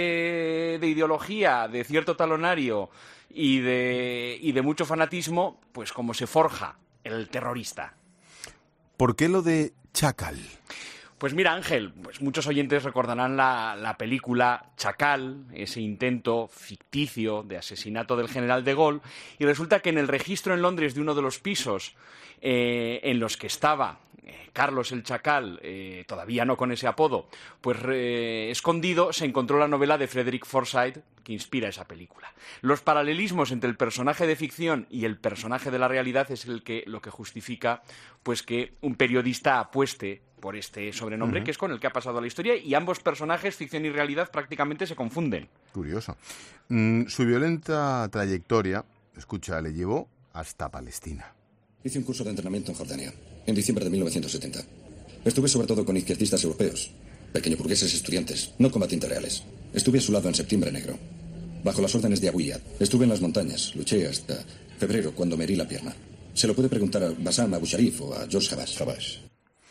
V: golpe de ideología, de cierto talonario y de, y de mucho fanatismo, pues como se forja el terrorista.
A: ¿Por qué lo de Chacal?
V: Pues mira, Ángel, pues muchos oyentes recordarán la, la película Chacal, ese intento ficticio de asesinato del general de Gaulle, y resulta que en el registro en Londres de uno de los pisos eh, en los que estaba eh, Carlos el Chacal, eh, todavía no con ese apodo, pues eh, escondido, se encontró la novela de Frederick Forsyth que inspira esa película. Los paralelismos entre el personaje de ficción y el personaje de la realidad es el que, lo que justifica pues que un periodista apueste por este sobrenombre, uh-huh. que es con el que ha pasado la historia, y ambos personajes, ficción y realidad, prácticamente se confunden.
A: Curioso. Mm, su violenta trayectoria, escucha, le llevó hasta Palestina.
U: Hice un curso de entrenamiento en Jordania, en diciembre de mil novecientos setenta. Estuve sobre todo con izquierdistas europeos, pequeños burgueses estudiantes, no combatientes reales. Estuve a su lado en septiembre negro, bajo las órdenes de Abu Iyad. Estuve en las montañas, luché hasta febrero, cuando me herí la pierna. Se lo puede preguntar a Bassam Abu Sharif o a George Habash. Habash.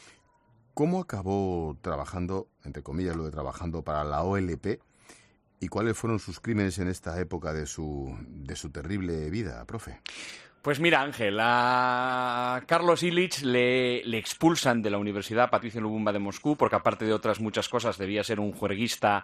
A: ¿Cómo acabó trabajando, entre comillas, lo de trabajando para la O L P? ¿Y cuáles fueron sus crímenes en esta época de su, de su terrible vida, profe?
V: Pues mira, Ángel, a Carlos Ilich le, le expulsan de la Universidad Patricio Lumumba de Moscú, porque aparte de otras muchas cosas debía ser un juerguista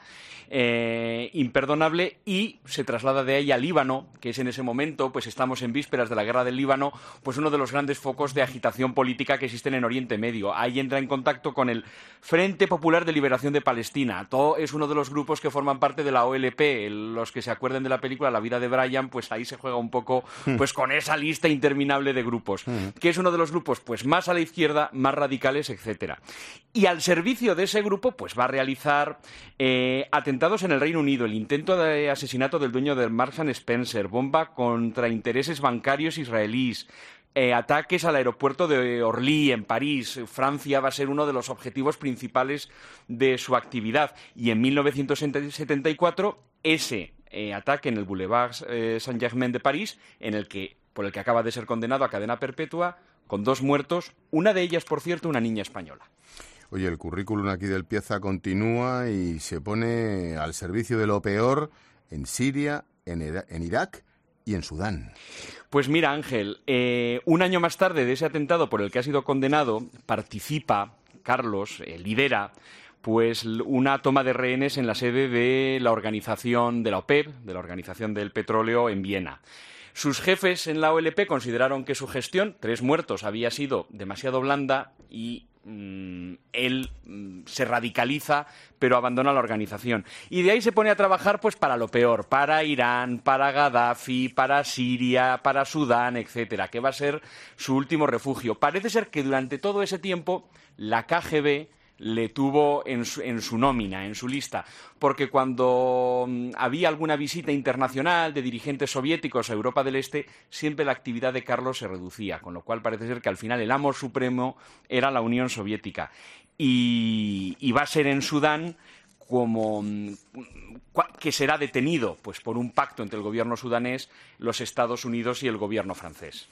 V: eh, imperdonable, y se traslada de ahí a Líbano, que es en ese momento, pues estamos en vísperas de la guerra del Líbano, pues uno de los grandes focos de agitación política que existen en Oriente Medio. Ahí entra en contacto con el Frente Popular de Liberación de Palestina. Todo es uno de los grupos que forman parte de la O L P. Los que se acuerden de la película La vida de Brian, pues ahí se juega un poco pues con esa lista interminable de grupos, que es uno de los grupos pues más a la izquierda, más radicales, etcétera. Y al servicio de ese grupo pues va a realizar eh, atentados en el Reino Unido, el intento de asesinato del dueño del Marks and Spencer, bomba contra intereses bancarios israelíes, Eh, ataques al aeropuerto de Orly, en París. Francia va a ser uno de los objetivos principales de su actividad. Y en mil novecientos setenta y cuatro, ese eh, ataque en el Boulevard eh, Saint-Germain de París, en el que, por el que acaba de ser condenado a cadena perpetua, con dos muertos, una de ellas, por cierto, una niña española.
A: Oye, el currículum aquí del Pieza continúa y se pone al servicio de lo peor en Siria, en, Ira- en Irak y en Sudán.
V: Pues mira, Ángel, eh, un año más tarde de ese atentado por el que ha sido condenado, participa, Carlos, eh, lidera, pues una toma de rehenes en la sede de la organización de la OPEP, de la Organización del Petróleo, en Viena. Sus jefes en la O L P consideraron que su gestión, tres muertos, había sido demasiado blanda y mmm, él mmm, se radicaliza, pero abandona la organización. Y de ahí se pone a trabajar pues para lo peor, para Irán, para Gaddafi, para Siria, para Sudán, etcétera, que va a ser su último refugio. Parece ser que durante todo ese tiempo la K G B le tuvo en su, en su nómina, en su lista, porque cuando mm, había alguna visita internacional de dirigentes soviéticos a Europa del Este, siempre la actividad de Carlos se reducía, con lo cual parece ser que al final el amo supremo era la Unión Soviética. Y, y va a ser en Sudán como mm, que será detenido pues por un pacto entre el gobierno sudanés, los Estados Unidos y el gobierno francés.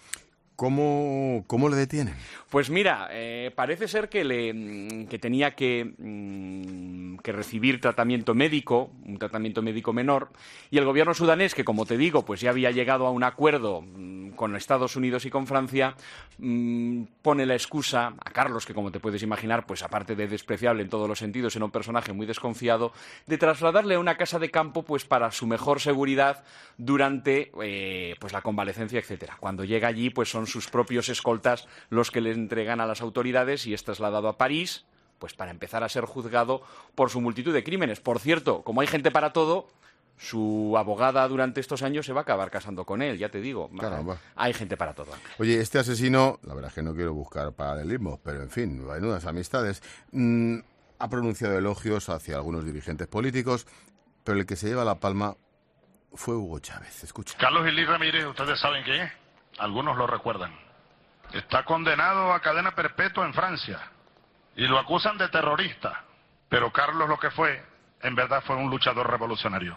A: ¿Cómo, cómo le detienen?
V: Pues mira, eh, parece ser que, le, que tenía que, mm, que recibir tratamiento médico, un tratamiento médico menor, y el gobierno sudanés, que como te digo, pues ya había llegado a un acuerdo mm, con Estados Unidos y con Francia, mm, pone la excusa a Carlos, que como te puedes imaginar, pues aparte de despreciable en todos los sentidos, era un personaje muy desconfiado, de trasladarle a una casa de campo pues para su mejor seguridad durante eh, pues la convalecencia, etcétera. Cuando llega allí, pues son sus propios escoltas los que le entregan a las autoridades y es trasladado a París pues para empezar a ser juzgado por su multitud de crímenes. Por cierto, como hay gente para todo, su abogada durante estos años se va a acabar casando con él, ya te digo.
A: Caramba.
V: Hay gente para todo.
A: Oye, este asesino, la verdad es que no quiero buscar paralelismos, pero en fin, menudas amistades, mmm, ha pronunciado elogios hacia algunos dirigentes políticos, pero el que se lleva la palma fue Hugo Chávez. Escucha.
E: Carlos Ilí Ramírez, ¿ustedes saben quién es? Algunos lo recuerdan. Está condenado a cadena perpetua en Francia y lo acusan de terrorista. Pero Carlos lo que fue, en verdad fue un luchador revolucionario.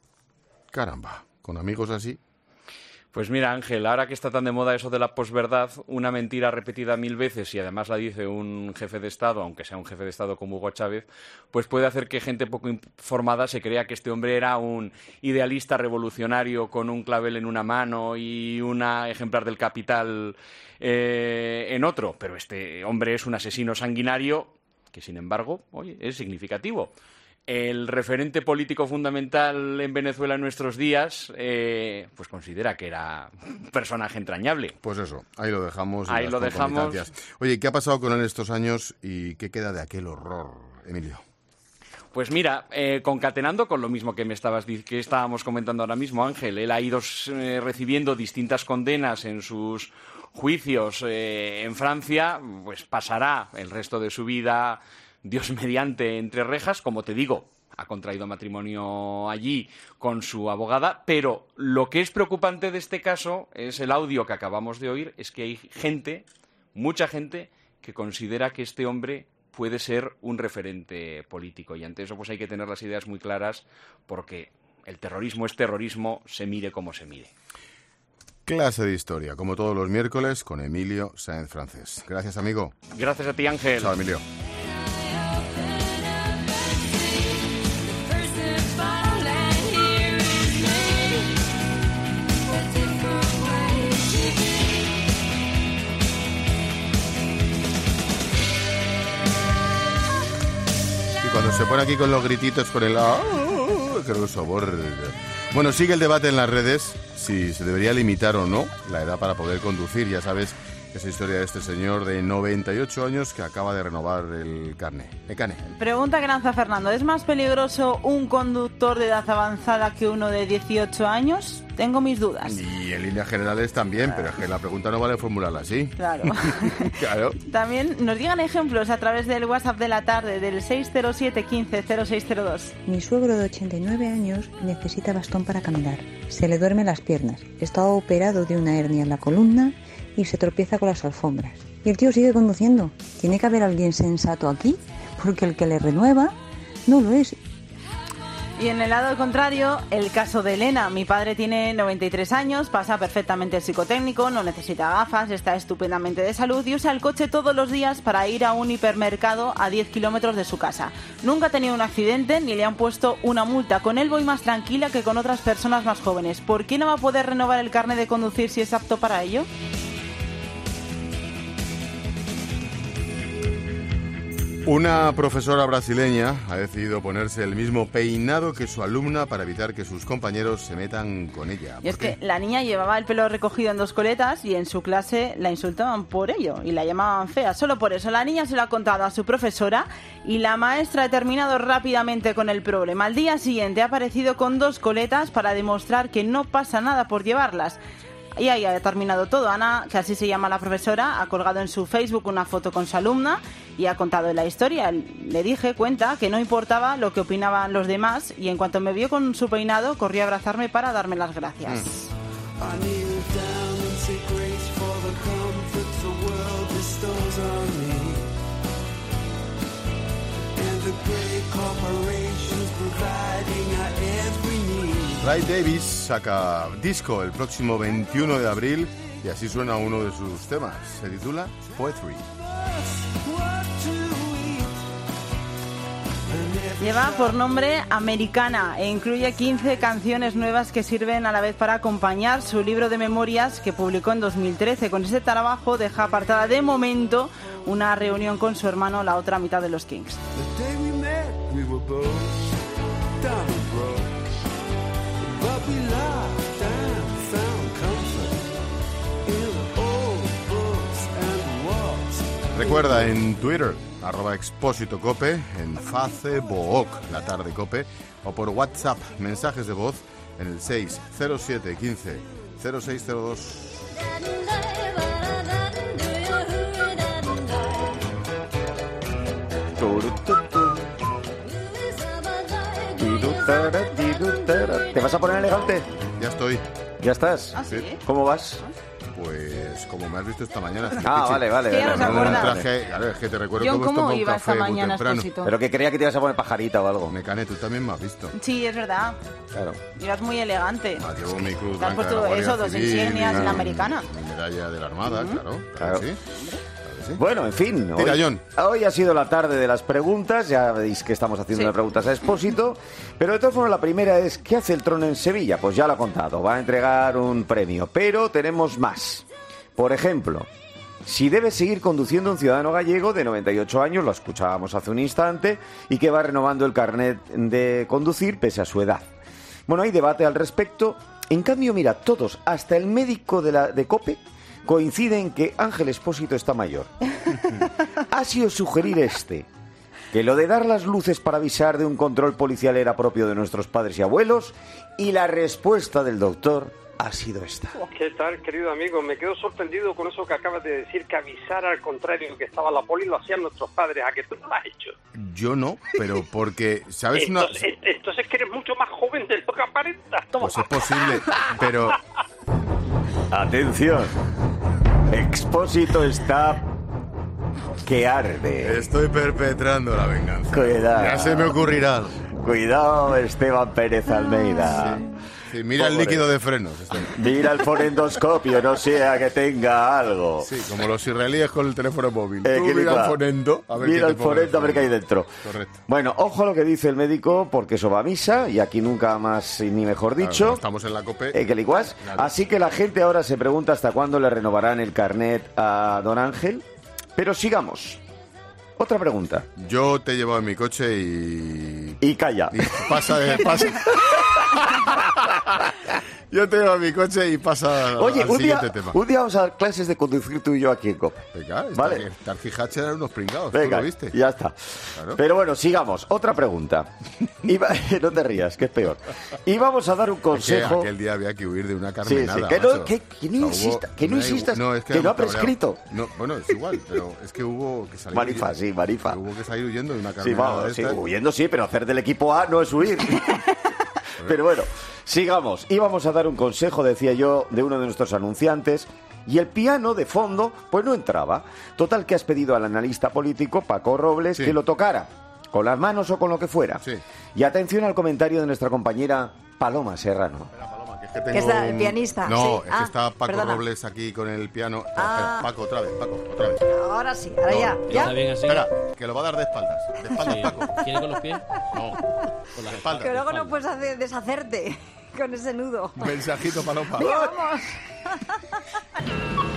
A: Caramba, con amigos así.
V: Pues mira, Ángel, ahora que está tan de moda eso de la posverdad, una mentira repetida mil veces y además la dice un jefe de Estado, aunque sea un jefe de Estado como Hugo Chávez, pues puede hacer que gente poco informada se crea que este hombre era un idealista revolucionario con un clavel en una mano y un ejemplar del Capital eh, en otro. Pero este hombre es un asesino sanguinario que, sin embargo, oye, es significativo. El referente político fundamental en Venezuela en nuestros días, eh, pues considera que era un personaje entrañable.
A: Pues eso, ahí lo dejamos.
V: Ahí lo dejamos.
A: Oye, ¿qué ha pasado con él estos años y qué queda de aquel horror, Emilio?
V: Pues mira, eh, concatenando con lo mismo que me estabas que estábamos comentando ahora mismo, Ángel, él ha ido eh, recibiendo distintas condenas en sus juicios eh, en Francia, pues pasará el resto de su vida, Dios mediante, entre rejas. Como te digo, ha contraído matrimonio allí con su abogada, pero lo que es preocupante de este caso es el audio que acabamos de oír, es que hay gente, mucha gente, que considera que este hombre puede ser un referente político, y ante eso pues hay que tener las ideas muy claras, porque el terrorismo es terrorismo, se mire como se mire.
A: Clase de historia, como todos los miércoles, con Emilio Sáenz Francés. Gracias, amigo.
V: Gracias a ti, Ángel.
A: Chao, Emilio. Cuando se pone aquí con los grititos, con el... ¡Oh! ¡Qué sabor! Bueno, sigue el debate en las redes si se debería limitar o no la edad para poder conducir. Ya sabes, esa historia de este señor de noventa y ocho años que acaba de renovar el carné. El carné.
T: Pregunta que lanza Fernando. ¿Es más peligroso un conductor de edad avanzada que uno de dieciocho años? Tengo mis dudas.
A: Y en líneas generales también, claro. Pero es que la pregunta no vale formularla así.
T: Claro.
A: Claro.
T: También nos llegan ejemplos a través del WhatsApp de la tarde, del seis cero siete, quince, cero seis cero dos.
F: Mi suegro de ochenta y nueve años necesita bastón para caminar. Se le duermen las piernas. Está operado de una hernia en la columna y se tropieza con las alfombras. Y el tío sigue conduciendo. ¿Tiene que haber alguien sensato aquí? Porque el que le renueva no lo es.
T: Y en el lado contrario, el caso de Elena. Mi padre tiene noventa y tres años, pasa perfectamente el psicotécnico, no necesita gafas, está estupendamente de salud y usa el coche todos los días para ir a un hipermercado a diez kilómetros de su casa. Nunca ha tenido un accidente ni le han puesto una multa. Con él voy más tranquila que con otras personas más jóvenes. ¿Por qué no va a poder renovar el carnet de conducir si es apto para ello?
A: Una profesora brasileña ha decidido ponerse el mismo peinado que su alumna para evitar que sus compañeros se metan con ella.
T: Y es que la niña llevaba el pelo recogido en dos coletas y en su clase la insultaban por ello y la llamaban fea. Solo por eso la niña se lo ha contado a su profesora y la maestra ha terminado rápidamente con el problema. Al día siguiente ha aparecido con dos coletas para demostrar que no pasa nada por llevarlas. Y ahí ha terminado todo. Ana, que así se llama la profesora, ha colgado en su Facebook una foto con su alumna y ha contado la historia. Le dije, cuenta, que no importaba lo que opinaban los demás y en cuanto me vio con su peinado, corrió a abrazarme para darme las gracias. Mm.
A: Ray Davies saca disco el próximo veintiuno de abril y así suena uno de sus temas. Se titula Poetry.
T: Lleva por nombre Americana e incluye quince canciones nuevas que sirven a la vez para acompañar su libro de memorias que publicó en dos mil trece. Con ese trabajo deja apartada de momento una reunión con su hermano, la otra mitad de los Kings.
A: Recuerda en Twitter, arroba Expósito Cope, en Facebook, la tarde Cope, o por WhatsApp, mensajes de voz en el seis cero siete quince cero seis cero dos.
G: ¿Te vas a poner elegante?
A: Ya estoy.
G: ¿Ya estás?
T: ¿Ah, sí?
G: ¿Cómo vas?
A: Pues como me has visto esta mañana.
G: Ah, vale, vale.
T: Sí,
G: vale.
T: no se acuerda.
A: Traje, claro, es que te recuerdo
T: John,
A: que hemos
T: ¿cómo
A: tomado un
T: iba
A: café
T: esta
A: muy
T: mañana,
A: temprano.
T: Expósito?
G: Pero que creía que te ibas a poner pajarita o algo.
A: Mecane, tú también me has visto.
T: Sí, es verdad.
G: Claro.
T: Ibas muy elegante.
A: Ah, llevo mi cruz
T: Te has
A: blanca de
T: puesto
A: la Guardia
T: eso, dos
A: Civil,
T: insignias
A: mi-
T: en la Americana.
A: Mi medalla de la Armada, claro.
G: Claro.
A: Claro que sí. Sí.
G: Bueno, en fin.
A: Tira,
G: hoy,
A: John.
G: hoy ha sido la tarde de las preguntas. Ya veis que estamos haciendo
T: Sí.
G: las preguntas a Expósito. Pero de todas formas, la primera es: ¿qué hace el trono en Sevilla? Pues ya lo ha contado. Va a entregar un premio. Pero tenemos más. Por ejemplo, si debe seguir conduciendo un ciudadano gallego de noventa y ocho años, lo escuchábamos hace un instante, y que va renovando el carnet de conducir pese a su edad. Bueno, hay debate al respecto. En cambio, mira, todos, hasta el médico de, la, de COPE, coinciden en que Ángel Expósito está mayor. Ha sido sugerir este, que lo de dar las luces para avisar de un control policial era propio de nuestros padres y abuelos, y la respuesta del doctor ha sido esta.
H: ¿Qué tal, querido amigo? Me quedo sorprendido con eso que acabas de decir, que avisar al contrario que estaba la poli lo hacían nuestros padres. ¿A que tú no lo has hecho?
A: Yo no, pero porque, ¿sabes una...?
H: Entonces, entonces que eres mucho más joven de lo que aparentas. Toma.
A: Pues es posible, pero...
G: Atención, Expósito está que arde.
A: Estoy perpetrando la venganza.
G: Cuidado.
A: Ya se me ocurrirá.
G: Cuidado, Esteban Pérez Almeida.
A: Sí. Sí, mira el
G: Pobre.
A: líquido de frenos. Esteban.
G: Mira el fonendoscopio, no sea que tenga algo.
A: Sí, como los israelíes con el teléfono móvil.
G: Eh,
A: Tú
G: ¿qué
A: mira
G: diga?
A: el fonendo, a ver
G: Mira
A: qué te
G: el
A: pone
G: fonendo, a ver qué hay
A: fonendo.
G: dentro.
A: Correcto.
G: Bueno, ojo a lo que dice el médico, porque eso va a misa, y aquí nunca más ni mejor
A: Claro,
G: dicho.
A: como estamos en la COPE.
G: Eh, que liguas.
A: Claro.
G: Así que la gente ahora se pregunta hasta cuándo le renovarán el carnet a don Ángel. Pero sigamos. Otra pregunta.
A: Yo te he llevado en mi coche y...
G: Y calla.
A: y pasa de... Pasa... Yo te llevo en mi coche y pasa
G: Oye,
A: al
G: un día,
A: siguiente tema.
G: un día vamos a dar clases de conducir tú y yo aquí en COPE.
A: Venga,
G: Vale.
A: Tarky Hatcher eran unos pringados, ¿tú
G: Venga,
A: lo viste?
G: ya está.
A: Claro.
G: Pero bueno, sigamos. Otra pregunta. Iba- no te rías, que es peor. Y vamos a dar un
A: Es que
G: consejo.
A: aquel día había que huir de una
G: Sí,
A: carmenada.
G: sí, que no,
A: macho.
G: que, que no
A: O sea, hubo-
G: insista, que no
A: una-
G: insistas,
A: no, es
G: que, no ha
A: hemos cabreado.
G: prescrito.
A: No, bueno, es igual, pero es que hubo que salir
G: Marifa,
A: huyendo.
G: sí, Marifa.
A: Hubo que salir huyendo de una
G: Sí,
A: carmenada
G: vamos,
A: de
G: sí,
A: estas.
G: huyendo sí, pero hacer del equipo A no es huir. Pero bueno, sigamos. Íbamos a dar un consejo, decía yo, de uno de nuestros anunciantes, y el piano de fondo, pues no entraba. Total que has pedido al analista político, Paco Robles,
A: Sí.
G: que lo tocara, con las manos o con lo que fuera.
A: Sí.
G: Y atención al comentario de nuestra compañera Paloma Serrano.
A: Que, es que tengo
W: Que está el
A: un-
W: pianista,
A: No,
W: sí.
A: es que
W: Ah,
A: está Paco
W: perdona.
A: Robles aquí con el piano. Espera,
W: Ah.
A: espera, Paco, otra vez, Paco, otra vez.
W: Ahora sí, ahora
A: No,
W: ya.
A: no,
W: ¿Ya?
I: ¿Está bien así?
A: Espera, que lo va a dar de espaldas. De espaldas,
I: Sí.
A: Paco.
I: ¿Quiere con los pies?
A: No,
I: Con las
A: espaldas.
W: Que luego no puedes hacer- deshacerte con ese nudo.
A: Mensajito, Paloma.
W: Venga, vamos.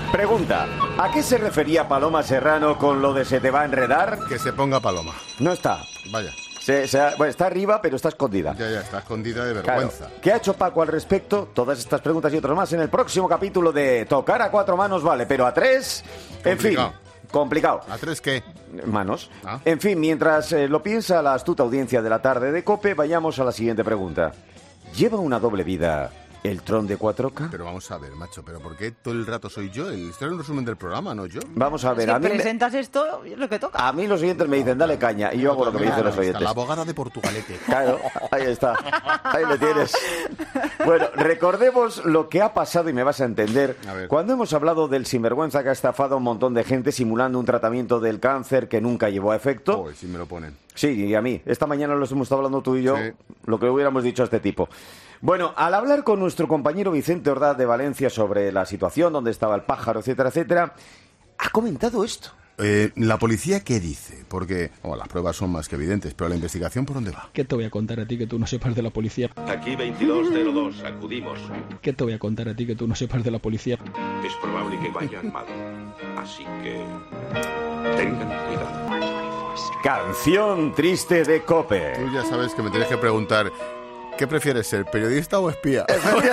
G: Pregunta, ¿a qué se refería Paloma Serrano con lo de se te va a enredar?
A: Que se ponga Paloma.
G: No está.
A: Vaya.
G: Se, se, bueno, está arriba, pero está escondida.
A: Ya, ya, está escondida de vergüenza.
G: Claro. ¿Qué ha hecho Paco al respecto? Todas estas preguntas y otras más en el próximo capítulo de Tocar a cuatro manos vale, pero a tres, en fin, complicado.
A: ¿A tres qué?
G: Manos.
A: Ah.
G: En fin, mientras eh, lo piensa la astuta audiencia de la tarde de COPE, vayamos a la siguiente pregunta. ¿Lleva una doble vida el Tron de cuatro K?
A: Pero vamos a ver, macho, ¿pero por qué todo el rato soy yo? El, esto es un resumen del programa, no yo.
G: Vamos a ver,
T: Si
G: a mí me-
T: presentas esto, es lo que toca.
G: A mí los oyentes me dicen, dale caña, y yo hago lo que me dicen los
A: Está
G: oyentes.
A: la abogada de Portugalete.
G: Claro, ahí está. Ahí lo tienes. Bueno, recordemos lo que ha pasado y me vas a entender.
A: A ver.
G: Cuando hemos hablado del sinvergüenza que ha estafado a un montón de gente simulando un tratamiento del cáncer que nunca llevó a efecto.
A: Uy, si me lo ponen.
G: Sí, y a mí. Esta mañana los hemos estado hablando tú y yo,
A: Sí.
G: lo que hubiéramos dicho a este tipo. Bueno, al hablar con nuestro compañero Vicente Ordaz de Valencia sobre la situación, dónde estaba el pájaro, etcétera, etcétera, ha comentado esto.
A: Eh, ¿La policía qué dice? Porque oh, las pruebas son más que evidentes, pero la investigación ¿por dónde va?
J: ¿Qué te voy a contar a ti que tú no sepas de la policía?
B: Aquí veintidós cero dos, acudimos.
J: ¿Qué te voy a contar a ti que tú no sepas de la policía?
B: Es probable que vaya armado. Así que tengan cuidado.
G: Canción triste de COPE.
A: Tú ya sabes que me tienes que preguntar, ¿qué prefieres ser, periodista o espía?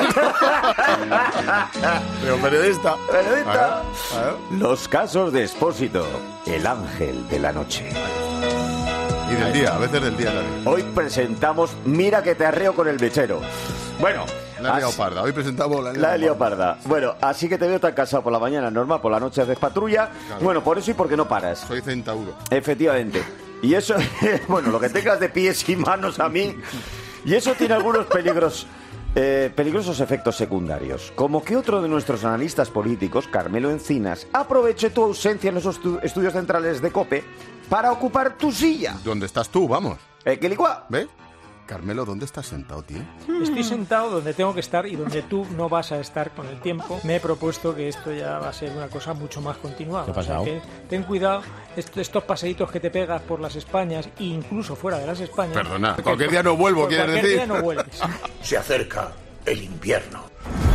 A: Pero periodista.
G: Periodista.
A: Claro, claro.
G: Los casos de Expósito, el ángel de la noche.
A: Y del día, a veces del día también.
G: Hoy presentamos Mira que te arreo con el mechero. Bueno,
A: La
G: así-
A: leoparda. Hoy presentamos la
G: La leoparda. Bueno, así que te veo tan cansado por la mañana, normal, por la noche haces patrulla.
A: Claro.
G: Bueno, por eso y porque no paras.
A: Soy centauro.
G: Efectivamente. Y eso, bueno, lo que tengas de pies y manos a mí. Y eso tiene algunos peligros, eh, peligrosos efectos secundarios. Como que otro de nuestros analistas políticos, Carmelo Encinas, aproveche tu ausencia en los estu- estudios centrales de COPE para ocupar tu silla.
A: ¿Dónde estás tú? Vamos.
G: Eh, ¿qué licua?
A: ¿Ves? Carmelo, ¿dónde estás sentado, tío?
K: Estoy sentado donde tengo que estar y donde tú no vas a estar con el tiempo. Me he propuesto que esto ya va a ser una cosa mucho más continuada.
J: ¿Qué ha pasado?
K: O sea que ten cuidado, est- estos paseitos que te pegas por las Españas e incluso fuera de las Españas.
A: Perdona, cualquier día no vuelvo,
K: Por
A: ¿quieres
K: cualquier
A: decir?
K: día no vuelves.
B: Se acerca el invierno.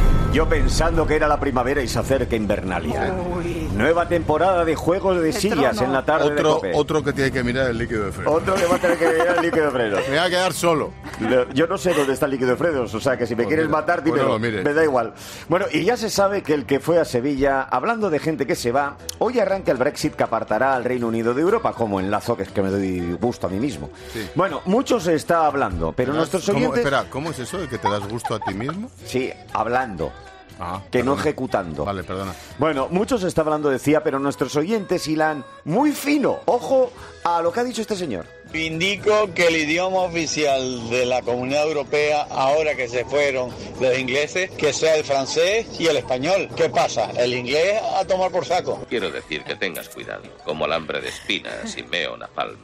G: Yo pensando que era la primavera y se acerca Invernalia. Nueva temporada de juegos de sillas en la tarde de
A: Otro,
G: COPE.
A: otro que tiene que mirar el líquido de freno.
G: Otro que va a tener que mirar el líquido de frenos.
A: Me voy a quedar solo.
G: Lo- Yo no sé dónde está el líquido de frenos, o sea que si me
A: Pues
G: quieres
A: mira,
G: matar,
A: pues no
G: dímelo.
A: lo mires.
G: Me da igual. Bueno, y ya se sabe que el que fue a Sevilla, hablando de gente que se va, hoy arranca el Brexit que apartará al Reino Unido de Europa, como enlazo, que es que me doy gusto a mí mismo.
A: Sí.
G: Bueno, mucho se está hablando, pero
A: ¿Te das-
G: nuestros
A: ¿Cómo,
G: oyentes...
A: espera, ¿cómo es eso de que te das gusto a ti mismo?
G: Sí, hablando.
A: Ah,
G: que no
A: perdona.
G: ejecutando.
A: Vale, perdona.
G: Bueno, mucho se está hablando de C I A, pero nuestros oyentes hilan muy fino. Ojo a lo que ha dicho este señor.
W: Indico que el idioma oficial de la Comunidad Europea, ahora que se fueron los ingleses, que sea el francés y el español. ¿Qué pasa? ¿El inglés a tomar por saco?
X: Quiero decir que tengas cuidado, como alambre de espinas y meo napalm.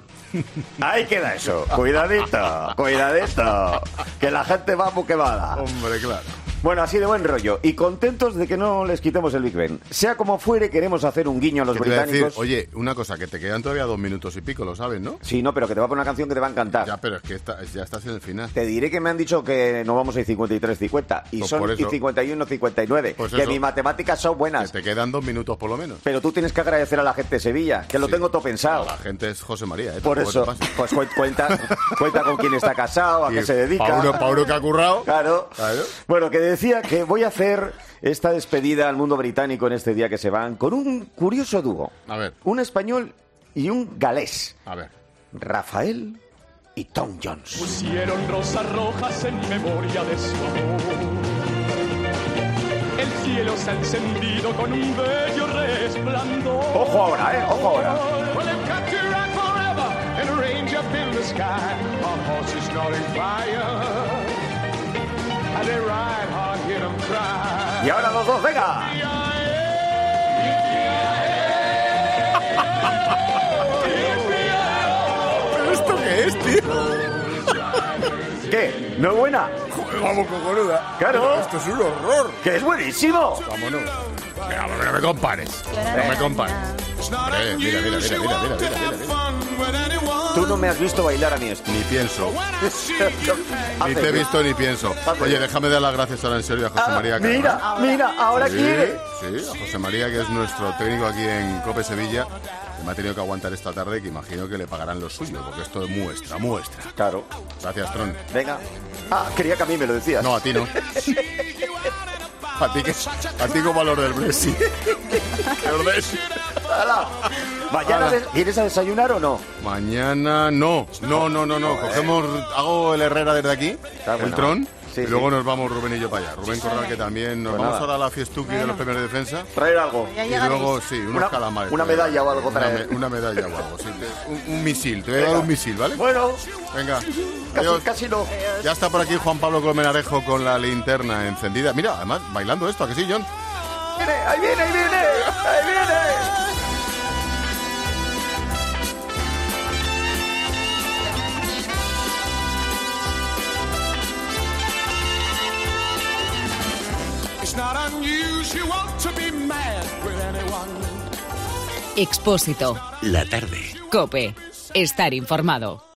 G: Ahí queda eso. Cuidadito, cuidadito. Que la gente va muy quemada.
A: Hombre, claro.
G: Bueno, así de buen rollo. Y contentos de que no les quitemos el Big Ben. Sea como fuere, queremos hacer un guiño a los
A: ¿Qué te iba a decir?
G: británicos.
A: Oye, una cosa, que te quedan todavía dos minutos y pico, lo sabes, ¿no?
G: Sí, no, pero que te va a poner una canción que te va a encantar.
A: Ya, pero es que esta- ya estás en el final.
G: Te diré que me han dicho que no vamos a ir cincuenta y tres cincuenta. Y
A: Pues
G: son
A: por eso.
G: y cincuenta y uno cincuenta y nueve.
A: Pues
G: que
A: eso.
G: mis matemáticas son buenas.
A: Te quedan dos minutos por lo menos.
G: Pero tú tienes que agradecer a la gente de Sevilla, que lo
A: Sí.
G: tengo todo pensado.
A: La gente es José María, ¿eh?
G: Por
A: Tampoco
G: eso,
A: te pases.
G: pues cu- cuenta, cuenta con quién está casado, a
A: Y
G: qué se dedica.
A: pa' uno- pa' uno que ha currado.
G: Claro.
A: Claro.
G: Bueno, que decía que voy a hacer esta despedida al mundo británico en este día que se van con un curioso dúo.
A: A ver,
G: Un español y un galés.
A: a ver.
G: Rafael y Tom Jones.
Y: Pusieron rosas rojas en memoria de su amor. El cielo se ha encendido con un bello resplandor.
G: Ojo ahora, ¿eh? Ojo ahora.
Y: Well, they've got to rock forever and range up in the sky. Our horses not in fire. And they ride hard, hear them cry.
G: Y ahora los dos, venga.
A: ¿Pero esto qué es, tío?
G: ¿Qué? ¿No es buena?
A: Joder, vamos, cojonuda.
G: Claro.
A: Esto es un horror.
G: ¡Que es buenísimo!
A: Vámonos. Venga, no me compares. No me compares. Hombre, mira, mira, mira, mira, mira, mira, mira, mira.
G: Tú no me has visto bailar a mí esto.
A: Ni pienso. Ni
G: Hace,
A: te he visto ni pienso.
G: Hace.
A: Oye, déjame dar las gracias ahora en serio a José
G: Ah,
A: María
G: mira,
A: Carvajal.
G: mira, ahora
A: Sí,
G: quiere.
A: Sí, a José María, que es nuestro técnico aquí en COPE Sevilla, que me ha tenido que aguantar esta tarde, que imagino que le pagarán lo suyo, porque esto es muestra, muestra.
G: Claro.
A: Gracias, Tron.
G: Venga. Ah, quería que a mí me lo decías.
A: No, a ti no. A ti, que, a ti como a los del Brexit. Los Brexit.
G: ¡Hala! ¿Mañana
A: Hala.
G: des- vienes a desayunar o no?
A: Mañana no, no, no, no, no. Cogemos, hago el Herrera desde aquí, el
G: bueno.
A: Tron,
G: Sí,
A: y luego
G: sí.
A: nos vamos Rubén y yo para allá. Rubén Corral, que también nos
G: Pues
A: vamos
G: nada.
A: ahora a la fiestuki de los premios de defensa.
G: Traer algo.
A: Y luego, sí, unos
G: Una-
A: calamares.
G: una
A: te voy a
G: medalla
A: dar.
G: o algo
A: Una,
G: traer.
A: me- una medalla o algo, sí. te- un, un misil, te voy a dar
G: Venga.
A: un misil, ¿vale?
G: Bueno,
A: Venga.
G: casi,
A: Adiós.
G: casi no.
A: Ya está por aquí Juan Pablo Colmenarejo con la linterna encendida. Mira, además, bailando esto, ¿a que sí, John?
G: Viene, ahí viene, ahí viene, ahí viene.
Y: It's not unusual to be mad with anyone.
C: Expósito.
D: La tarde.
C: COPE. Estar informado.